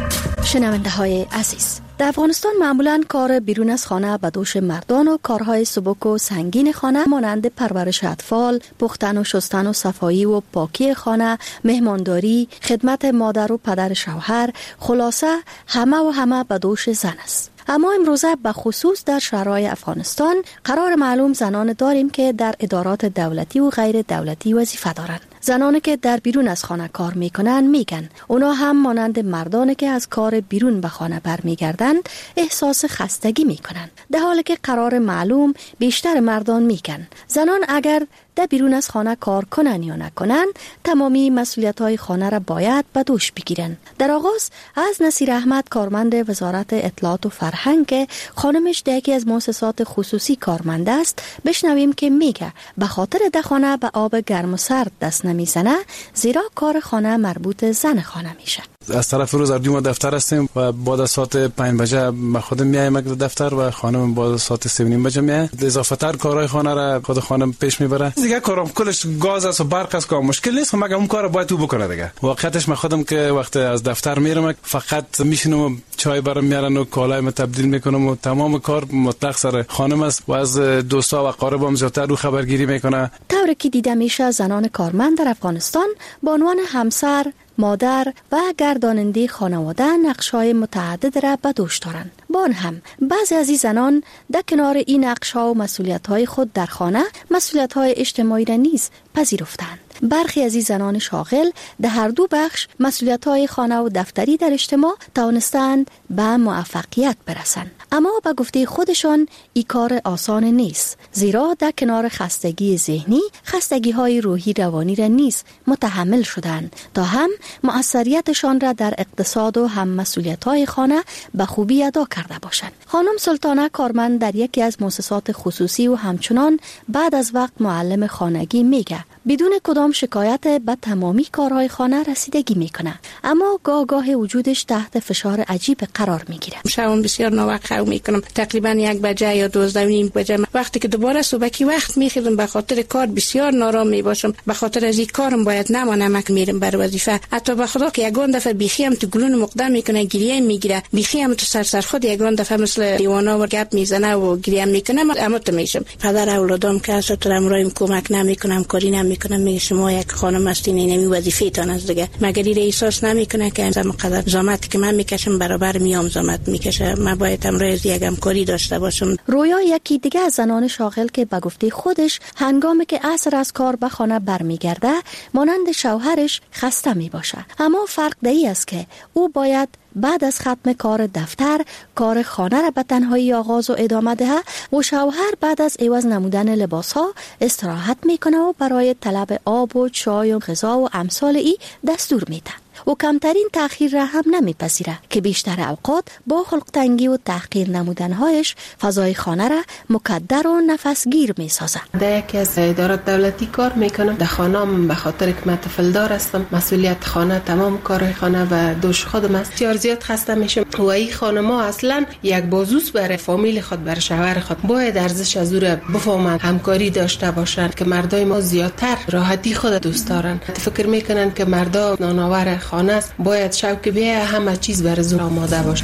شنونده های عزیز، در افغانستان معمولاً کار بیرون از خانه به دوش مردان و کارهای سبک و سنگین خانه مانند پرورش اطفال، پختن و شستن و صفایی و پاکی خانه، مهمانداری، خدمت مادر و پدر شوهر، خلاصه همه و همه به دوش زن است. اما امروزه به خصوص در شهرهای افغانستان قرار معلوم زنان داریم که در ادارات دولتی و غیر دولتی وظیفه دارند. زنانی که در بیرون از خانه کار میکنن میگن اونا هم مانند مردانی که از کار بیرون به خانه برمیگردند احساس خستگی میکنن، در حالی که قرار معلوم بیشتر مردان میگن زنان اگر در بیرون از خانه کار کنن یا نکنن تمامی مسئولیت‌های خانه را باید به دوش بگیرن. در آغاز از نصیر احمد کارمند وزارت اطلاعات و فرهنگ که خانمش در یکی از مؤسسات خصوصی کارمند است بشنویم که میگه به خاطر در خانه به آب گرم و سرد دست نمیزنه، زیرا کار خانه مربوط زن خانه میشه. از طرف روز اردی ما دفتر هستیم و بعد از ساعت پنج بجه ما خودم میایم دفتر و خانم بعد از ساعت سه و نیم بجه میاد. اضافه تر کارهای خانه را خود خانم پیش میبره. دیگه کارم کلش گاز است و برق است که مشکل نیست، مگر اون کار باید تو بکنه دیگه. واقعیتش من خودم که وقت از دفتر میرم فقط میشینم چای برام میارن و کالایم تبدیل میکنم و تمام کار مطلق سر خانم است و از دوستا و اقاربم زیاتر رو خبرگیری میکنه. طوری که دیده میشه زنان کارمند در افغانستان به عنوان همسر، مادر و گرداننده خانواده نقش‌های متعدد را به دوش دارند. با آن هم بعضی از این زنان در کنار این نقش‌ها و مسئولیت‌های خود در خانه مسئولیت‌های اجتماعی را نیز پذیرفتند. برخی از این زنان شاغل در هر دو بخش مسئولیت‌های خانه و دفتری در اجتماع توانستند به موفقیت برسند. اما به گفته خودشان این کار آسان نیست، زیرا در کنار خستگی ذهنی خستگی‌های روحی روانی را نیز متحمل شدند تا هم مؤثریتشان را در اقتصاد و هم مسئولیت‌های خانه به خوبی ادا کرده باشند. خانم سلطانه کارمند در یکی از مؤسسات خصوصی و همچنان بعد از وقت معلم خانگی میگه بدون کدام شکایت به تمامی کارهای خانه رسیدگی میکنه، اما گاه گاه وجودش تحت فشار عجیب قرار میگیره. شبم بسیار ناوقت خو میکنم، تقریبا یک بجه یا دوازده و نیم بجه وقتی که دوباره صبحی وقت میخیزم به خاطر کار بسیار نارام میباشم. به خاطر از این کارم باید نمانم که میرم بر وظیفه. حتی به خدا که یگان دفعه بیخی هم تو گلون مقدم میکنه، گریه میگیره، بیخی هم تو سر سر خود یگان دفعه مثل دیوانا و گپ میزنه و گریه میکنه. اما تو میشم پدر اولادام که اصلا تو امروز کمک نمیکنم، کاری نمیکنم. میگه شما یک خانم هستین، اینمی وظیفه تان است دیگه. مگر این احساس نمیکنه که زم قدر زحمتی که من میکشم برابر میام زحمت میکشه؟ من باید امروز یکم کاری داشته باشم. رویا یکی دیگه از زنان شاغل که به گفته خودش هنگامی که عصر از کار به خانه برمیگرده مانند شوهرش خسته میباشه، اما فرق دایی است که او باید بعد از ختم کار دفتر کار خانه را به تنهایی آغاز و ادامه ده و شوهر بعد از عوض نمودن لباس ها استراحت میکنه و برای طلب آب و چای و غذا و امثال ای دستور میده و کمترین تأخیر را هم نمیپذیره که بیشتر اوقات با خلق تنگی و تحقیر نمودنهایش فضای خانه را مکدر و نفسگیر میسازه. در یکی از ادارات دولتی کار میکنم. در خانه‌ام به خاطر که من طفل دار هستم مسئولیت خانه تمام کارهای خانه و دوش خودم است. بسیار زیاد خسته میشم و این خانم‌ها اصلا یک بازوس برای فامیل خود، برای شوهر خود باید ارزش از او را بفهمند، همکاری داشته باشند که مردای ما زیادتر راحتی خود دوست دارن. فکر میکنن که مردا نانآور خانه است، باید شوق بیه همه چیز برای زور آماده باشه.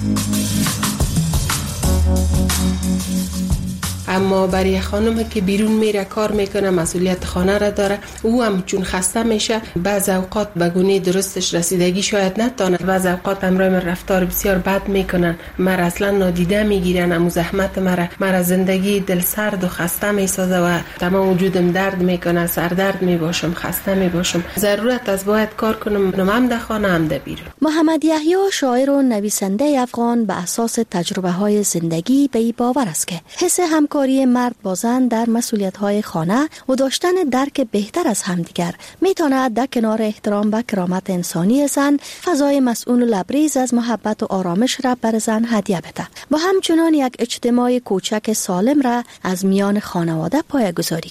اما برای خانم که بیرون میره کار میکنه مسئولیت خانه را داره، او هم چون خسته میشه بعض اوقات به گونه درستش رسیدگی شاید نتونه. بعض اوقات امرای من رفتار بسیار بد میکنن، مرا اصلا نادیده میگیرن، امو زحمت مرا مرا زندگی دل سرد و خسته میسازه و تمام وجودم درد میکنه، سردرد میباشم، خسته میباشم. ضرورت از باید کار کنم، هم در خانه هم در بیرون. محمد یحیی شاعر و نویسنده افغان به اساس تجربه های زندگی به این باور است که حس همکاری مرد با زن در مسئولیت‌های خانه و داشتن درک بهتر از همدیگر میتواند در کنار احترام و کرامت انسانی زن فضای مسئول و لبریز از محبت و آرامش را بر زن هدیه بده و همچنان یک اجتماع کوچک سالم را از میان خانواده پایه‌گذاری کنه.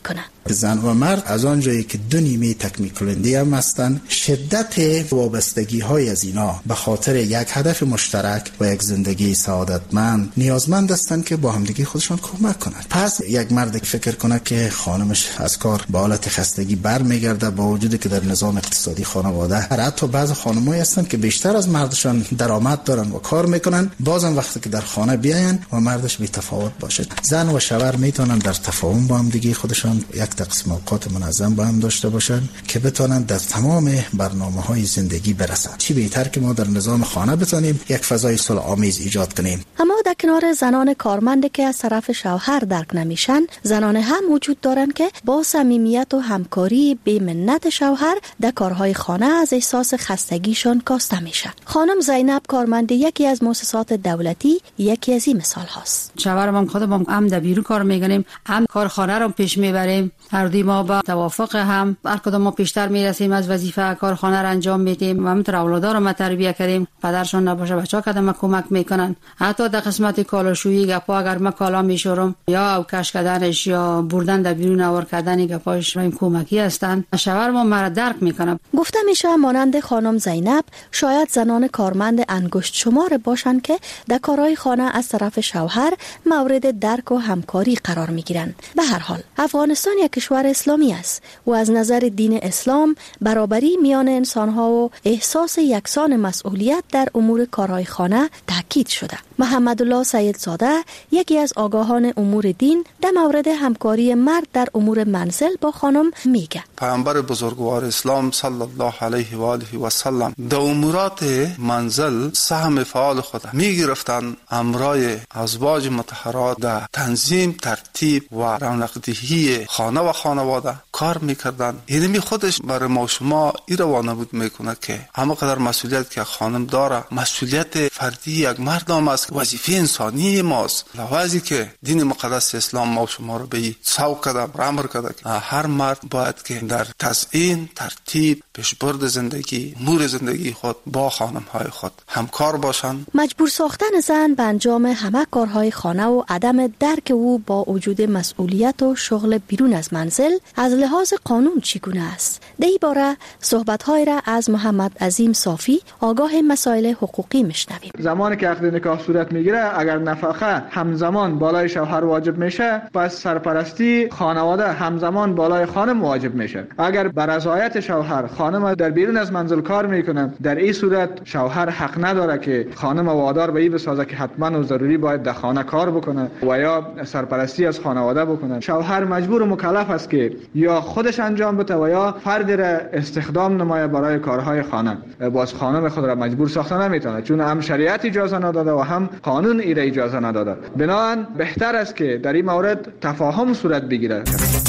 زن و مرد از آنجایی که دو نیمه تکمیل کننده هم هستند، شدت وابستگی های از اینا به خاطر یک هدف مشترک و یک زندگی سعادتمند نیازمند هستند که با همدیگه خودشان کمک کنند. پس یک مرد فکر کنه که خانمش از کار به حالت خستگی برمیگرده، با وجودی که در نظام اقتصادی خانواده حتی بعض خانمایی هستند که بیشتر از مردشان درآمد دارن و کار میکنن، بازم وقتی که در خانه بیاین و مردش بی تفاوت باشه، زن و شوهر میتونن در تفاهم با هم دیگه خودشان یک تقسیم اوقات منظم با هم داشته باشن که بتونن در تمام برنامه‌های زندگی برسن. چی بهتر که ما در نظام خانه بتونیم یک فضای صلح آمیز ایجاد کنیم. اما در کنار زنان کارمند که از طرف شوهر درک نمیشن، زنان هم وجود دارن که با صمیمیت و همکاری به منت شوهر در کارهای خانه از احساس خستگیشان کاسته میشن. خانم زینب کارمند یکی از مؤسسات دولتی یکی از این مثال هاست. شوهرم خودم هم در بیرون کار میکنیم، هم کارخانه رو پیش میبریم، هر دوی ما با توافق هم هر کدوم ما پیشتر میرسیم از وظیفه کارخانه رو انجام میدیم و همینطور اولادار رو ما تربیت کردیم، پدرشون نباشه بچه‌ها کدام کمک میکنن. حتی در قسمت کالاشویی گپا اگر ما کالا میشورم یا او کش کردنش یا بردن در بیرون آور کردن گپاش رو کمکی هستن، شوهر ما مرا درک میکنه. گفته میشه مانند خانم زینب شاید زنان کارمند انگشت شمار باشند که در کارهای خانه از طرف شوهر مورد درک و همکاری قرار میگیرند. به هر حال افغانستان یک کشور اسلامی است و از نظر دین اسلام برابری میان انسانها و احساس یکسان مسئولیت در امور کارهای خانه تاکید شده. محمد الله سیدزاده یکی از آگاهان امور دین در مورد همکاری مرد در امور منزل با خانم میگه. پیامبر بزرگوار اسلام صلی الله علیه و آله و سلم در امورات منزل سهم فعال خود میگرفتن، امرای ازواج مطهرات در تنظیم، ترتیب و رونق‌دهی خانه و خانواده کار میکردن. یعنی خودش برای ما شما این روانه بود میکنه که همه قدر مسئولیت که خانم داره مسئولیت فردی یک مرد هم است، وظیفه انسانی ماست. لحاظی که دین مقدس اسلام ما شما رو به سوق کرده، امر کرده که هر مرد باید که در تزیین، ترتیب، پیشبرد زندگی، امور زندگی خود با خانم های خود همکار باشند. مجبور ساختن زن به انجام همه کارهای خانه و عدم درک او با وجود مسئولیت و شغل بیرون از منزل از لحاظ قانون چگونه است؟ در این باره صحبت‌های را از محمد عظیم صافی آگاه مسائل حقوقی میشنویم. زمانی که عقد نکاح صورت میگیره اگر نفقه همزمان بالای شوهر واجب میشه، پس سرپرستی خانواده همزمان بالای خانم واجب میشه. اگر بر رضایت شوهر خانم در بیرون از منزل کار میکنه، در این صورت شوهر حق نداره که خانم وادار به این بسازه که حتما و ضروری باید در خانه کار بکنه و یا سرپرستی از خانواده بکنه. شوهر مجبور و مکلف است که یا خودش انجام بده و یا فرد را استخدام نماید برای کارهای خانه. باز خانم خود را مجبور ساخته نمیتونه، چون هم شریعت اجازه نداده و هم قانون این اجازه نداده. بنابراین بهتر است که در این مورد تفاهم صورت بگیره.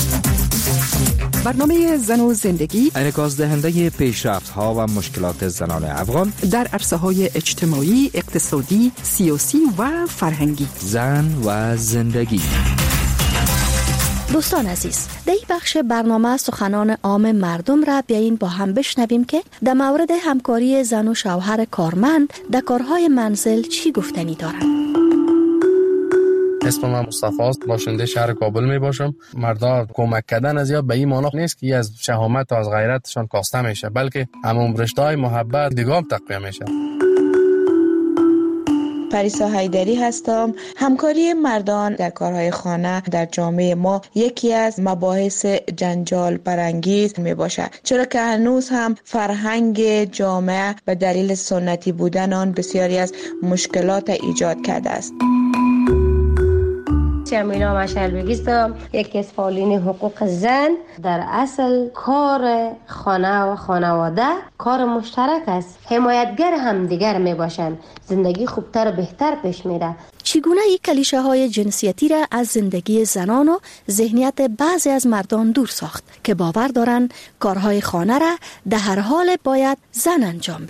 برنامه زن و زندگی انعکاس دهنده پیشرفت ها و مشکلات زنان افغان در عرصه های اجتماعی، اقتصادی، سیاسی و فرهنگی. زن و زندگی. دوستان عزیز، در این بخش برنامه سخنان عام مردم را بیایین با هم بشنویم که در مورد همکاری زن و شوهر کارمند در کارهای منزل چی گفتنی دارند. اسم من مصطفی است، باشنده شهر کابل می باشم. مردا کمک کردن از یا به این معنی نیست که از شهامت و از غیرتشان کاسته میشه، بلکه همون رشته‌های محبت دیگه هم تقویت میشه. پریسا حیدری هستم. همکاری مردان در کارهای خانه در جامعه ما یکی از مباحث جنجال برانگیز می باشد، چرا که هنوز هم فرهنگ جامعه به دلیل سنتی بودن آن بسیاری از مشکلات ایجاد کرده است. جمیلا مشعلبگی است، یکی از فعالین حقوق زن. در اصل کار خانه و خانواده کار مشترک است، حمایتگر همدیگر می باشند، زندگی خوبتر و بهتر پیش میره. چگونه این کلیشه های جنسیتی را از زندگی زنان و ذهنیت بعضی از مردان دور ساخت که باور دارند کارهای خانه را در هر حال باید زن انجام بده؟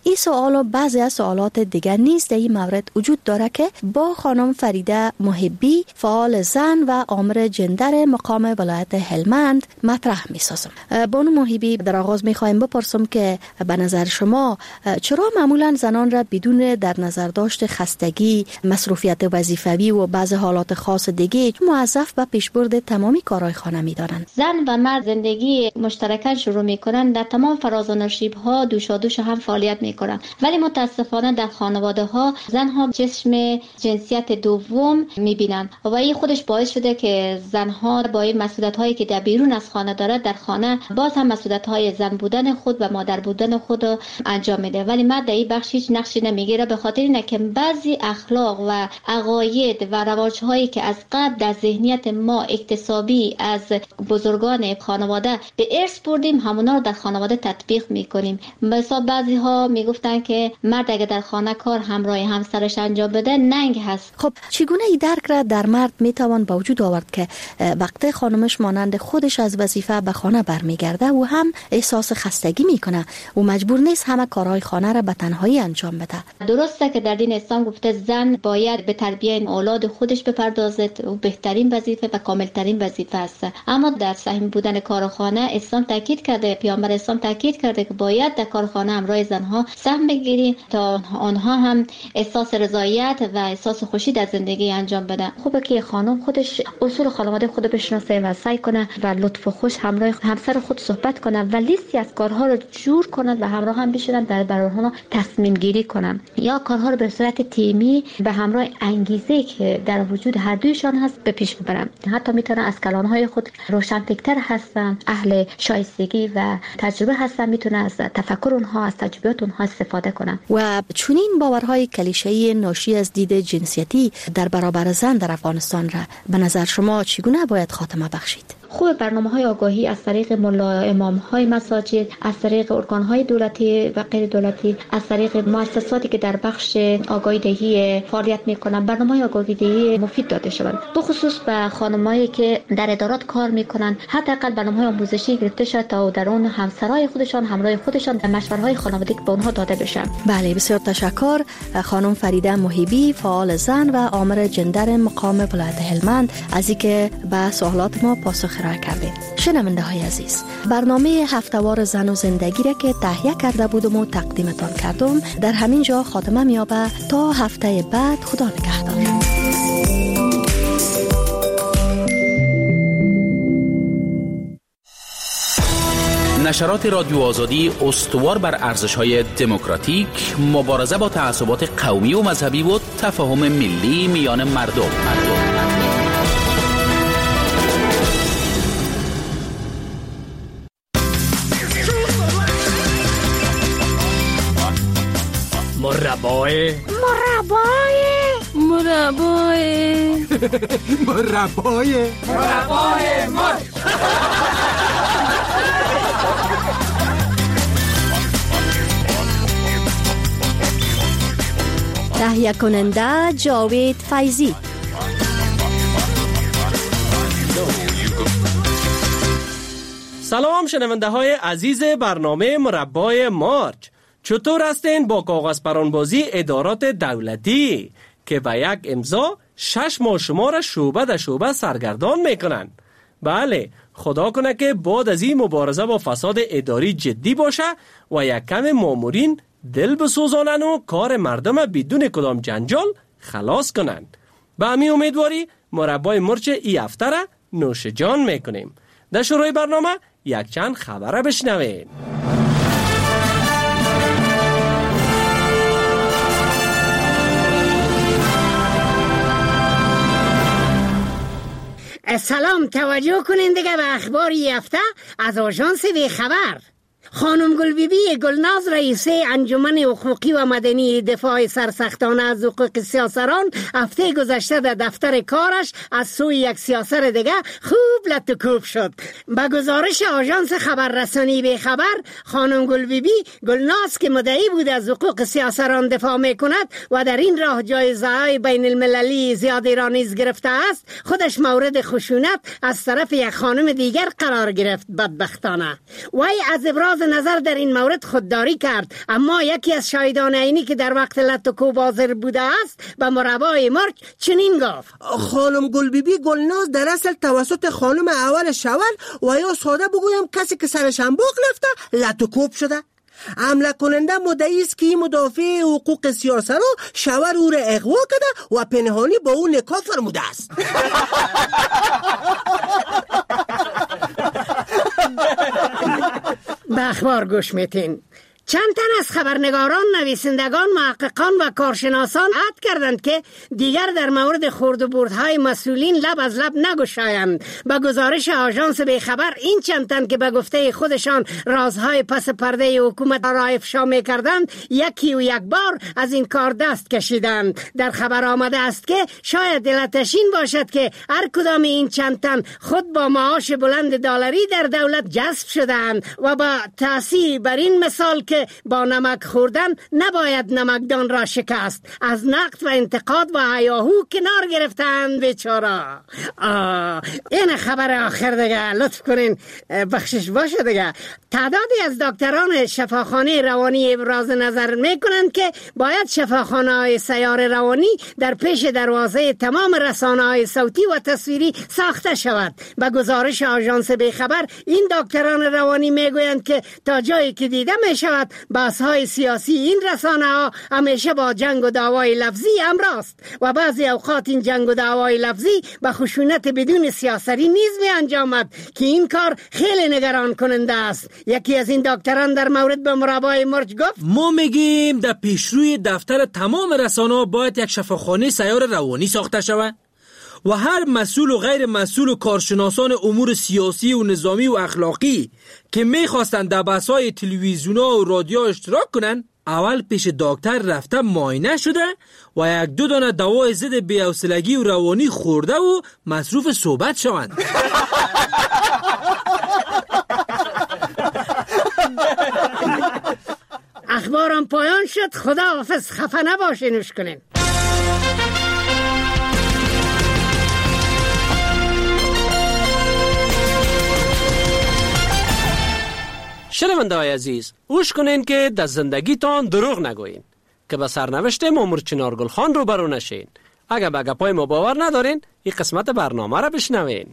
این سوال و بعضی از سوالات دیگر نیز در این مورد وجود داره که با خانم فریده محبی فعال زن و آمر جندر مقام ولایت هلمند مطرح می سازم. بانو محبی، در آغاز می خواهیم بپرسم که به نظر شما چرا معمولا زنان را بدون در نظر داشت خستگی، مصروفیت وظیفوی و بعض حالات خاص دیگه موظف به پیشبرد تمامی کارهای خانه می دارن؟ زن و مرد زندگی مشترکاً شروع می کنن، در تمام فراز و نشیب ها دوشادوش هم فعالیت می کنن، ولی متاسفانه در خانواده ها زن ها چشم جنسیت دوم می بینن و این خودش باعث شده که زن ها با این مسئولیت هایی که در بیرون از خانه داره در خانه باز هم مسئولیت های زن بودن خود و مادر بودن خود رو انجام میده، ولی مرد در این بخش هیچ نقشی نمیگیره، به خاطر اینه که بعضی اخلاق و عقاید و رواج هایی که از قبل در ذهنیت ما اکتسابی از بزرگان خانواده به ارث بردیم همونا رو در خانواده تطبیق میکنیم. مثلا بعضی ها میگفتن که مرد اگه در خانه کار همراه همسرش انجام بده ننگ هست. خب چگونه این درک را در مرد میتوان با وجود آورد که وقتی خانمش مانند خودش از وظیفه به خانه برمیگرده و هم احساس خستگی میکنه و مجبور نیست همه کارهای خانه را به تنهایی انجام بده؟ درسته که در دین اسلام گفته زن باید به تربیت اولاد خودش بپردازد و بهترین وظیفه و کاملترین وظیفه است، اما در سهم بودن کارخانه اسلام تاکید کرده، پیامبر اسلام تاکید کرده که باید در کارخانه همراه زنها سهم بگیریم تا آنها هم احساس رضایت و احساس خوشی در زندگی انجام بدن. خوبه که خانم خودش اصول خانواده خود بشناسه و سعی کنه و لطف و خوش همراه همسر خود صحبت کنه و لیستی از کارها رو جور کنه و همراه هم بشینن در برای اونها تصمیم گیری کنن یا کارها رو به صورت تیمی به همراه انگیزه که در وجود هر دویشان هست به پیش ببرن. حتی میتونن از کلانهای خود روشنفکر هستن، اهل شایستگی و تجربه هستن، میتونن از تفکر اونها، از تجربیات اونها استفاده کنن. و چنین باورهای کلیشه‌ای ناشی از دید جنسیتی در برابر زن در افغانستان را به نظر شما چگونه باید خاتمه بخشید؟ خوب برنامه‌های آگاهی از طریق ملا امام‌های مساجد، از طریق ارگان‌های دولتی و غیر دولتی، از طریق مؤسساتی که در بخش آگاهی دهی فعالیت می‌کنند، برنامه‌های آگاهی دهی مفید داده شود. به خصوص به خانمایی که در ادارات کار می‌کنند، حداقل برنامه‌های آموزشی گرفته شود تا در اون همسرای خودشان، همراه خودشان در مشوره‌های خانوادگی به اونها داده بشه. بله، بسیار تشکر. خانم فریده محبی، فعال زن و آمر جندر مقام ولایت هلمند، از اینکه به سوالات ما پاسخ ارائه کردید. شنونده های عزیز، برنامه هفتهوار زن و زندگی را که تهیه کرده بودم و تقدیمتان کردم در همین جا خاتمه می‌یابد. تا هفته بعد، خدا نگهدار. نشرات رادیو آزادی استوار بر ارزش‌های دموکراتیک، مبارزه با تعصبات قومی و مذهبی و تفاهم ملی میان مردم. مردم. مربای مربای مربای مربای مربای مر تهیه کننده جاوید فیضی. سلام شنونده های عزیز برنامه مربای مارچ، چطور هستین با کاغذ پرانبازی ادارات دولتی که به یک امضا شش ماه شما را شعبه در شعبه سرگردان میکنن؟ بله، خدا کنه که بعد از این مبارزه با فساد اداری جدی باشه و یک کم مامورین دل بسوزانن و کار مردم بدون کدام جنجال خلاص کنن. به همین امیدواری مربای مرچ ای هفته را نوش جان میکنیم. در شروع برنامه یک چند خبر بشنوین. سلام، توجه کنین دیگه به اخبار این هفته از آژانس بی خبر. خانم گلبیبی گلناز رئیسه انجمن حقوقی و مدنی دفاع سرسختانه از حقوق سیاسران هفته گذشته در دفتر کارش از سوی یک سیاسر دیگه خوب لطکوب شد. به گزارش آژانس خبررسانی بی خبر، خانم گلبیبی گلناز که مدعی بود از حقوق سیاسران دفاع میکند و در این راه جایزه های بین المللی زیادی را نیز گرفته است، خودش مورد خشونت از طرف یک خانم دیگر قرار گرفت. بدبختانه وی از ابراز نظر در این مورد خودداری کرد، اما یکی از شاهدان عینی که در وقت لطکوب حاضر بوده است به مربای مرچ چنین گفت: خانم گلبیبی گلناز در اصل توسط خانم اول شور و یا ساده بگویم کسی که سرش انبوق رفته لطکوب شده. حمله کننده مدعی است که مدافع حقوق سیاسی رو شور او را اغوا کرده و پنهانی با او نکاح فرموده است. به اخبار گوش میتین. چند تن از خبرنگاران، نویسندگان، محققان و کارشناسان عهد کردند که دیگر در مورد خورد و بردهای مسئولین لب از لب نگشایند. به گزارش آژانس بیخبر، این چند تن که به گفته خودشان رازهای پس پرده حکومت را افشا می‌کردند، یکی و یک بار از این کار دست کشیدند. در خبر آمده است که شاید دلتشین باشد که هر کدام این چند تن خود با معاش بلند دلاری در دولت جذب شدند و با تأسیس بر این مثال که با نمک خوردن نباید نمکدان را شکست، از نقد و انتقاد و هیاهو کنار گرفتند. بیچاره. این خبر آخر دیگه، لطف کنین بخشش باشه دیگه. تعدادی از دکتران شفاخانه روانی ابراز نظر میکنند که باید شفاخانه های سیار روانی در پیش دروازه تمام رسانه های صوتی و تصویری ساخته شود. به گزارش آژانس بیخبر، این دکتران روانی میگویند که تا جایی که دیده میشود بحث های سیاسی این رسانه ها همیشه با جنگ و دعوای لفظی امراست و بعضی اوقات این جنگ و دعوای لفظی به خشونت بدون سیاسی نیز می انجامد که این کار خیلی نگران کننده است. یکی از این دکتران در مورد به مربای مرچ گفت: ما میگیم در پیشروی دفتر تمام رسانه باید یک شفاخانه سیار روانی ساخته شود و هر مسئول و غیر مسئول و کارشناسان امور سیاسی و نظامی و اخلاقی که میخواستند در بحث‌های تلویزیون‌ها و رادیو اشتراک کنند، اول پیش دکتر رفته معاینه شده و یک دو دانه دوای ضد بی‌حوصلگی و روانی خورده و مصروف صحبت شوند. اخبارم پایان شد. خدا حافظ. خفه نباشینوش کنین. شنونده های عزیز، اوش کنین که در زندگیتان دروغ نگوین که به سرنوشت مامور چنارگل خان رو برو نشین. اگر به گپای ما باور ندارین، این قسمت برنامه را بشنوین.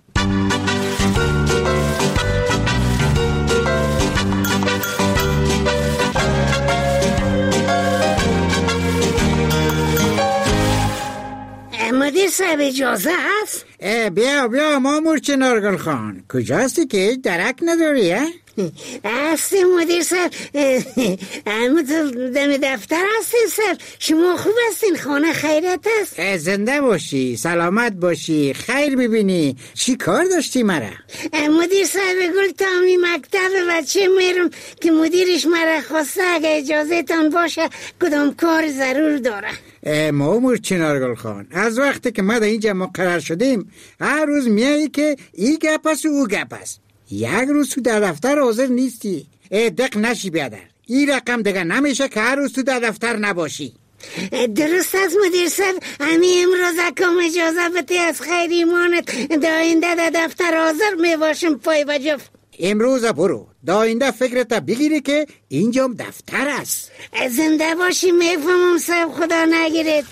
مدیر صاحب اجازه هست؟ بیا بیا مامور چنارگل خان، کجاستی که درک نداری؟ هستی مدیر صاحب، اما دم دفتر هستین سر. شما خوب هستین؟ خانه خیرت است؟ زنده باشی، سلامت باشی، خیر ببینی. چی کار داشتی مرا؟ مدیر صاحب گل تامی مکتب بچه میرم که مدیرش مرا خواسته اگه اجازه تان باشه کدام کار ضرور داره. مامور چنارگل خان، از وقتی که ما در اینجا مقرر شدیم هر روز میایی که این گپ است و او گپ است. یک روز تو در دفتر حاضر نیستی. دق نشی بیادر، این رقم دیگه نمیشه که هر روز تو در دفتر نباشی. درست است مدیر صاحب. همین امروز اکم اجازه بده از خیر ایمانت داینده در دفتر حاضر میباشم پای و جفت. امروز برو، داینده فکرت بگیری که اینجام دفتر است. زنده باشی. میفهمم صاحب، خدا نگیرید.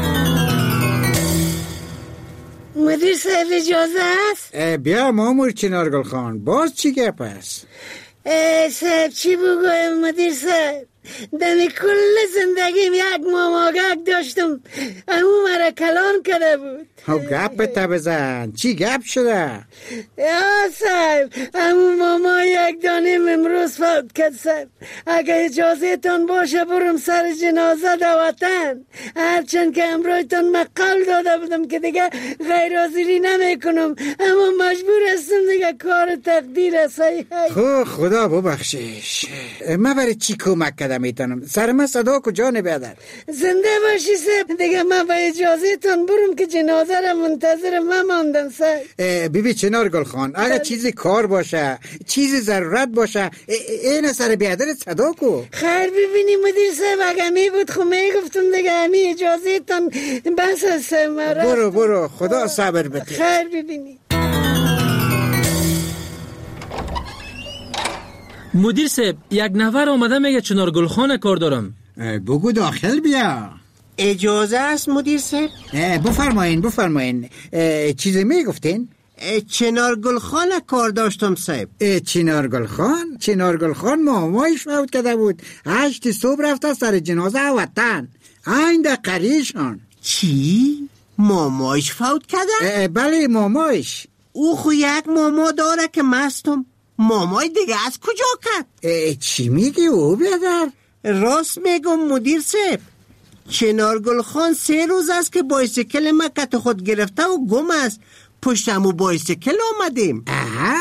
مدیر صاحب اجازه است؟ بیا مامور چنارگل خان، باز چی گپ است؟ صاحب چی بگویم مدیر صاحب؟ دمی کل زندگیم یک ماماگک داشتم، امو مرا کلان کرده بود. گپ تا بزن، چی گپ شده؟ یا صاحب، امو ماما یک دانیم امروز فوت کرد صاحب. اگه اجازه تان باشه برم سر جنازه دواتن، هرچند که امرویتان مقال داده بودم که دیگه غیر حاضری نمی کنم، اما مجبور هستم دیگه کار تقدیر است. خو خدا ببخشش، من برای چی کمک کردم میتونم؟ سر من صدا کجا نبیادر؟ زنده باشی صاحب، دیگه من با اجازه تان برم که جنازه را منتظر من ماندم صاحب. بیبی چنارگل خان، اگه چیزی کار باشه، چیزی ضرورت باشه، این سر بیادر صدا کو. خیر ببینی مدیر صاحب، اگه می بود خو می گفتم دیگه همی اجازه تان بس است مرا. برو برو، خدا صبر بده. خیر ببینی. مدیر صاحب یک نفر آمده میگه چنار گلخان کار دارم. بگو داخل بیا. اجازه است مدیر صاحب؟ بفرمایین بفرمایین. چیزی میگفتین؟ چنار گلخان کار داشتم صاحب. چنار گلخان؟ چنار گلخان مامایش فوت کرده بود. هشت صبح رفته سر جنازه وطن. این در قریشان. چی؟ مامایش فوت کرده؟ بله مامایش. او خو یک ماما داره که مستم. مامای دیگه از کجا کرد؟ چی میگی او بیادر؟ راست میگم مدیر صاحب. چنار گلخان سه روز است که بایسیکل ما کت خود گرفته و گم است. پشتمو بایسیکل آمدیم. آها.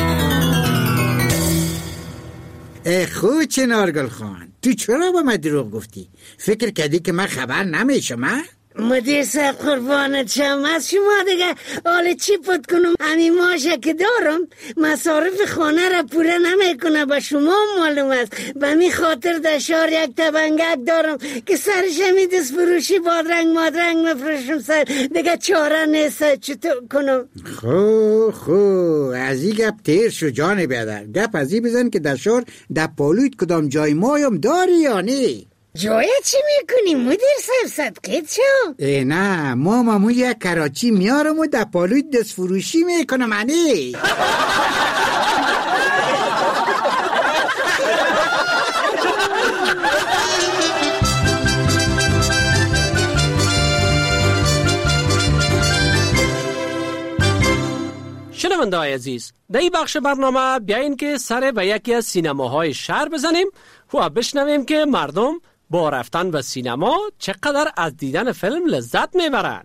خود چنار گلخان، تو چرا با من دروغ گفتی؟ فکر کردی که من خبر نمیشم؟ مدیر صاحب قربانت شم از شما دیگه حالا چی پد کنم؟ همین ماشه که دارم مصارف خانه را پوره نمیکنه، با شما معلوم است. به می خاطر در شهر یک تبنگک دارم که سرش همی دست فروشی بادرنگ مادرنگ مفروشم سر دیگه چاره نیست. چطور کنم؟ خو خو از این گپ تیر شو جان بیادر. گپ از این بزن که در شهر در پالویت کدام جای مایم داری یا نی؟ جای چی میکنی مدیر صاحب صدقیت شو؟ ای نه ما مامو یک کراچی میارم و در پالوی دست فروشی میکنم انی. شنونده های عزیز، در این بخش برنامه بیاین که سر به یکی از سینماهای شهر بزنیم و بشنویم که مردم با رفتن به سینما چقدر از دیدن فیلم لذت میبرن.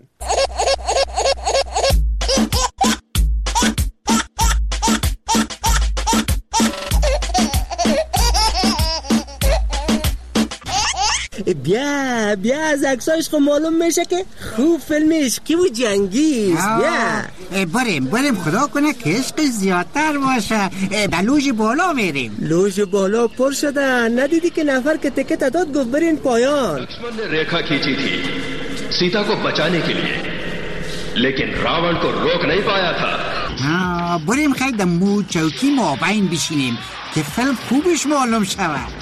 بیا بیا از عکسایش خب معلوم میشه که خوب فیلم عشقی و جنگی است. بیا بریم بریم خدا کنه که عشق زیادتر باشه. به لوژ بالا میریم. لوژ بالا پر شده. ندیدی که نفر که تکت داد گفت برین پایان. لکشمن نے ریکھا کھینچی تھی سیتا کو بچانے کے لیے لیکن راون کو روک نہیں پایا تھا. بریم خیلی در مو چوکی مابین بشینیم که فیلم خوبش معلوم شود.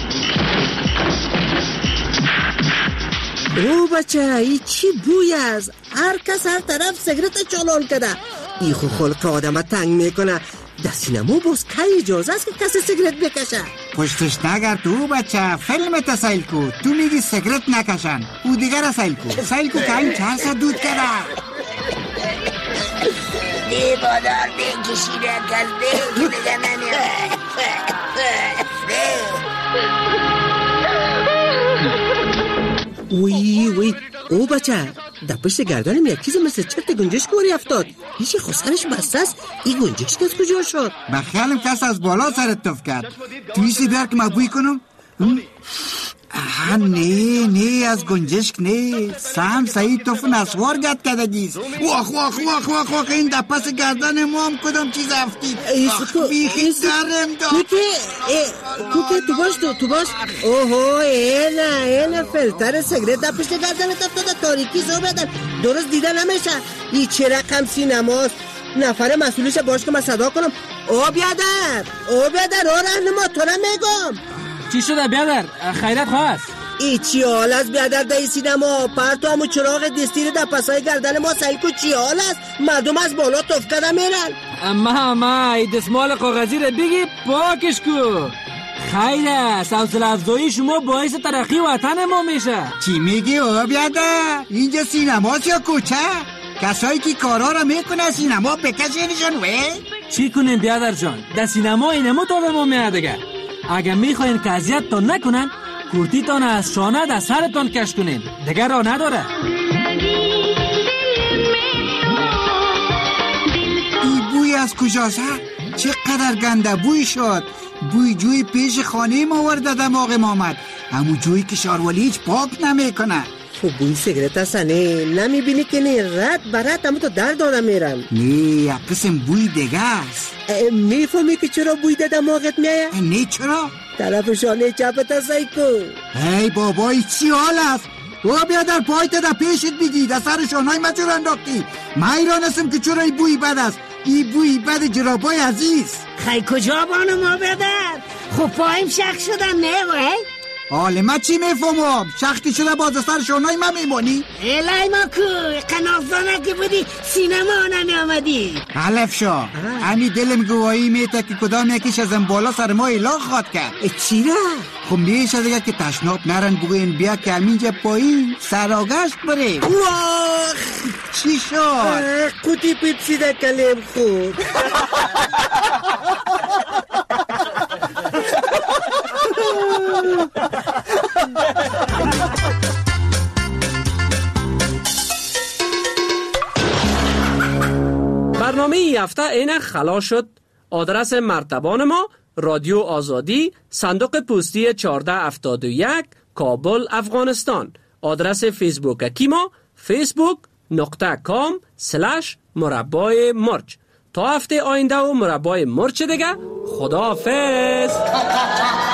او بچه ای چی بوی است؟ هر کس هر طرف سیگرت چالان کرده. ای خو خلق آدم تنگ میکنه. در سینما باز که اجازه است که کسی سیگرت بکشه؟ پشتش نگر تو بچه. فیلم تسایل کو. تو میگی سیگرت نکشن، او دیگر سایل کو. سایل کو که این چهار سا دود کرده. دی بادار دی کشی نکرده که دیگه نمیاد. وی وی او بچه در پشت گردنم یک چیز مثل چرت گنجش کوری افتاد. هیچی خسرش بسته است. این گنجش کس کجا شد؟ بخیالم کس از بالا سرت تف کرد. تویسی بیار که مبوی کنم. آه نه نه از گنجشک نه. سهم سعید توف نسوار گرد کدگیست. واخ واخ واخ واخ واخ این در پس گردن ما هم کدام چیز افتید. آخ بیخی درم داد. کوکه کوکه تو باش تو تو باش. اوهو اینه اینه فلتر سیگرت در پشت گردنت افتاده. تاریکی زو بدن درست دیده نمیشه. این چه رقم سینماست؟ نفر مسئولش باش که من صدا کنم. او بیادر او بیادر او رهنما تو را میگم. چی شده بیادر؟ خیرت خواست؟ ای چی حال است بیادر در سینما؟ پرتو همون چراغ دستیر در پسای گردن ما سعی کو چی حال است؟ مردم از بالا تفکده میرن. اما اما ای دستمال کاغذی رو بگی پاکش کو. خیر است حوصله افزایی شما باعث ترقی وطن ما میشه. چی میگی او بیادر؟ اینجا سینماست یا کوچه؟ کسایی که کارا را میکنه سینما بکشینشون وی؟ چی کنیم بیادر جان؟ در سینما اینمو تا به ما میاد دیگه. اگه میخواین که اذیت تان نکنن کورتیتان از شانه در سرتان کش کنین دیگه را نداره. این بوی از کجاست؟ چقدر گنده بوی شد. بوی جوی پیش خانه ما ورده دماغ ما آمد. همون جوی که شاروالی هیچ پاک نمیکنه. خب بوی سیگرت هست نه؟ نمیبینی که نه رد برد همون تو در دادم میرن. نه یک قسم بوی دیگه است. میفهمی که چرا بوی ده دماغت میایه؟ نه چرا؟ طرف شانه چپت هست سایکو. ای بابای چی حال است؟ او بیادر پایت در پیشت بگی در سر شانهای ما چرا انداختی؟ من ایران هستم که چرا این بوی بد است. این بوی بد جرابای عزیز. خیلی کجا بانو ما بیادر؟ خب پایم شخ شدن نه وای؟ حالا من چی میفهمم؟ شختی شده باز سر شونای من میمونی؟ الهی ما کو قنافزانه که بودی سینما نمی حلف شو امی دلم گواهی میته که کدام یکیش از این بالا سر ما ایلا خواد کرد. چی را؟ خب میشه دیگه که تشناب نرن بگوین بیا که همینجا پایین سراغشت بره. واخ چی شد؟ قوطی پیپسی ده کلیم خود. برنامه ای هفته اینه خلاص شد. آدرس مرتبان ما رادیو آزادی، صندوق پستی چهارده هفتاد و یک، کابل، افغانستان. آدرس فیسبوک کی ما فیسبوک نقطه کام سلش مربای مرچ. تا هفته آینده و مربای مرچ دیگه، خداحافظ.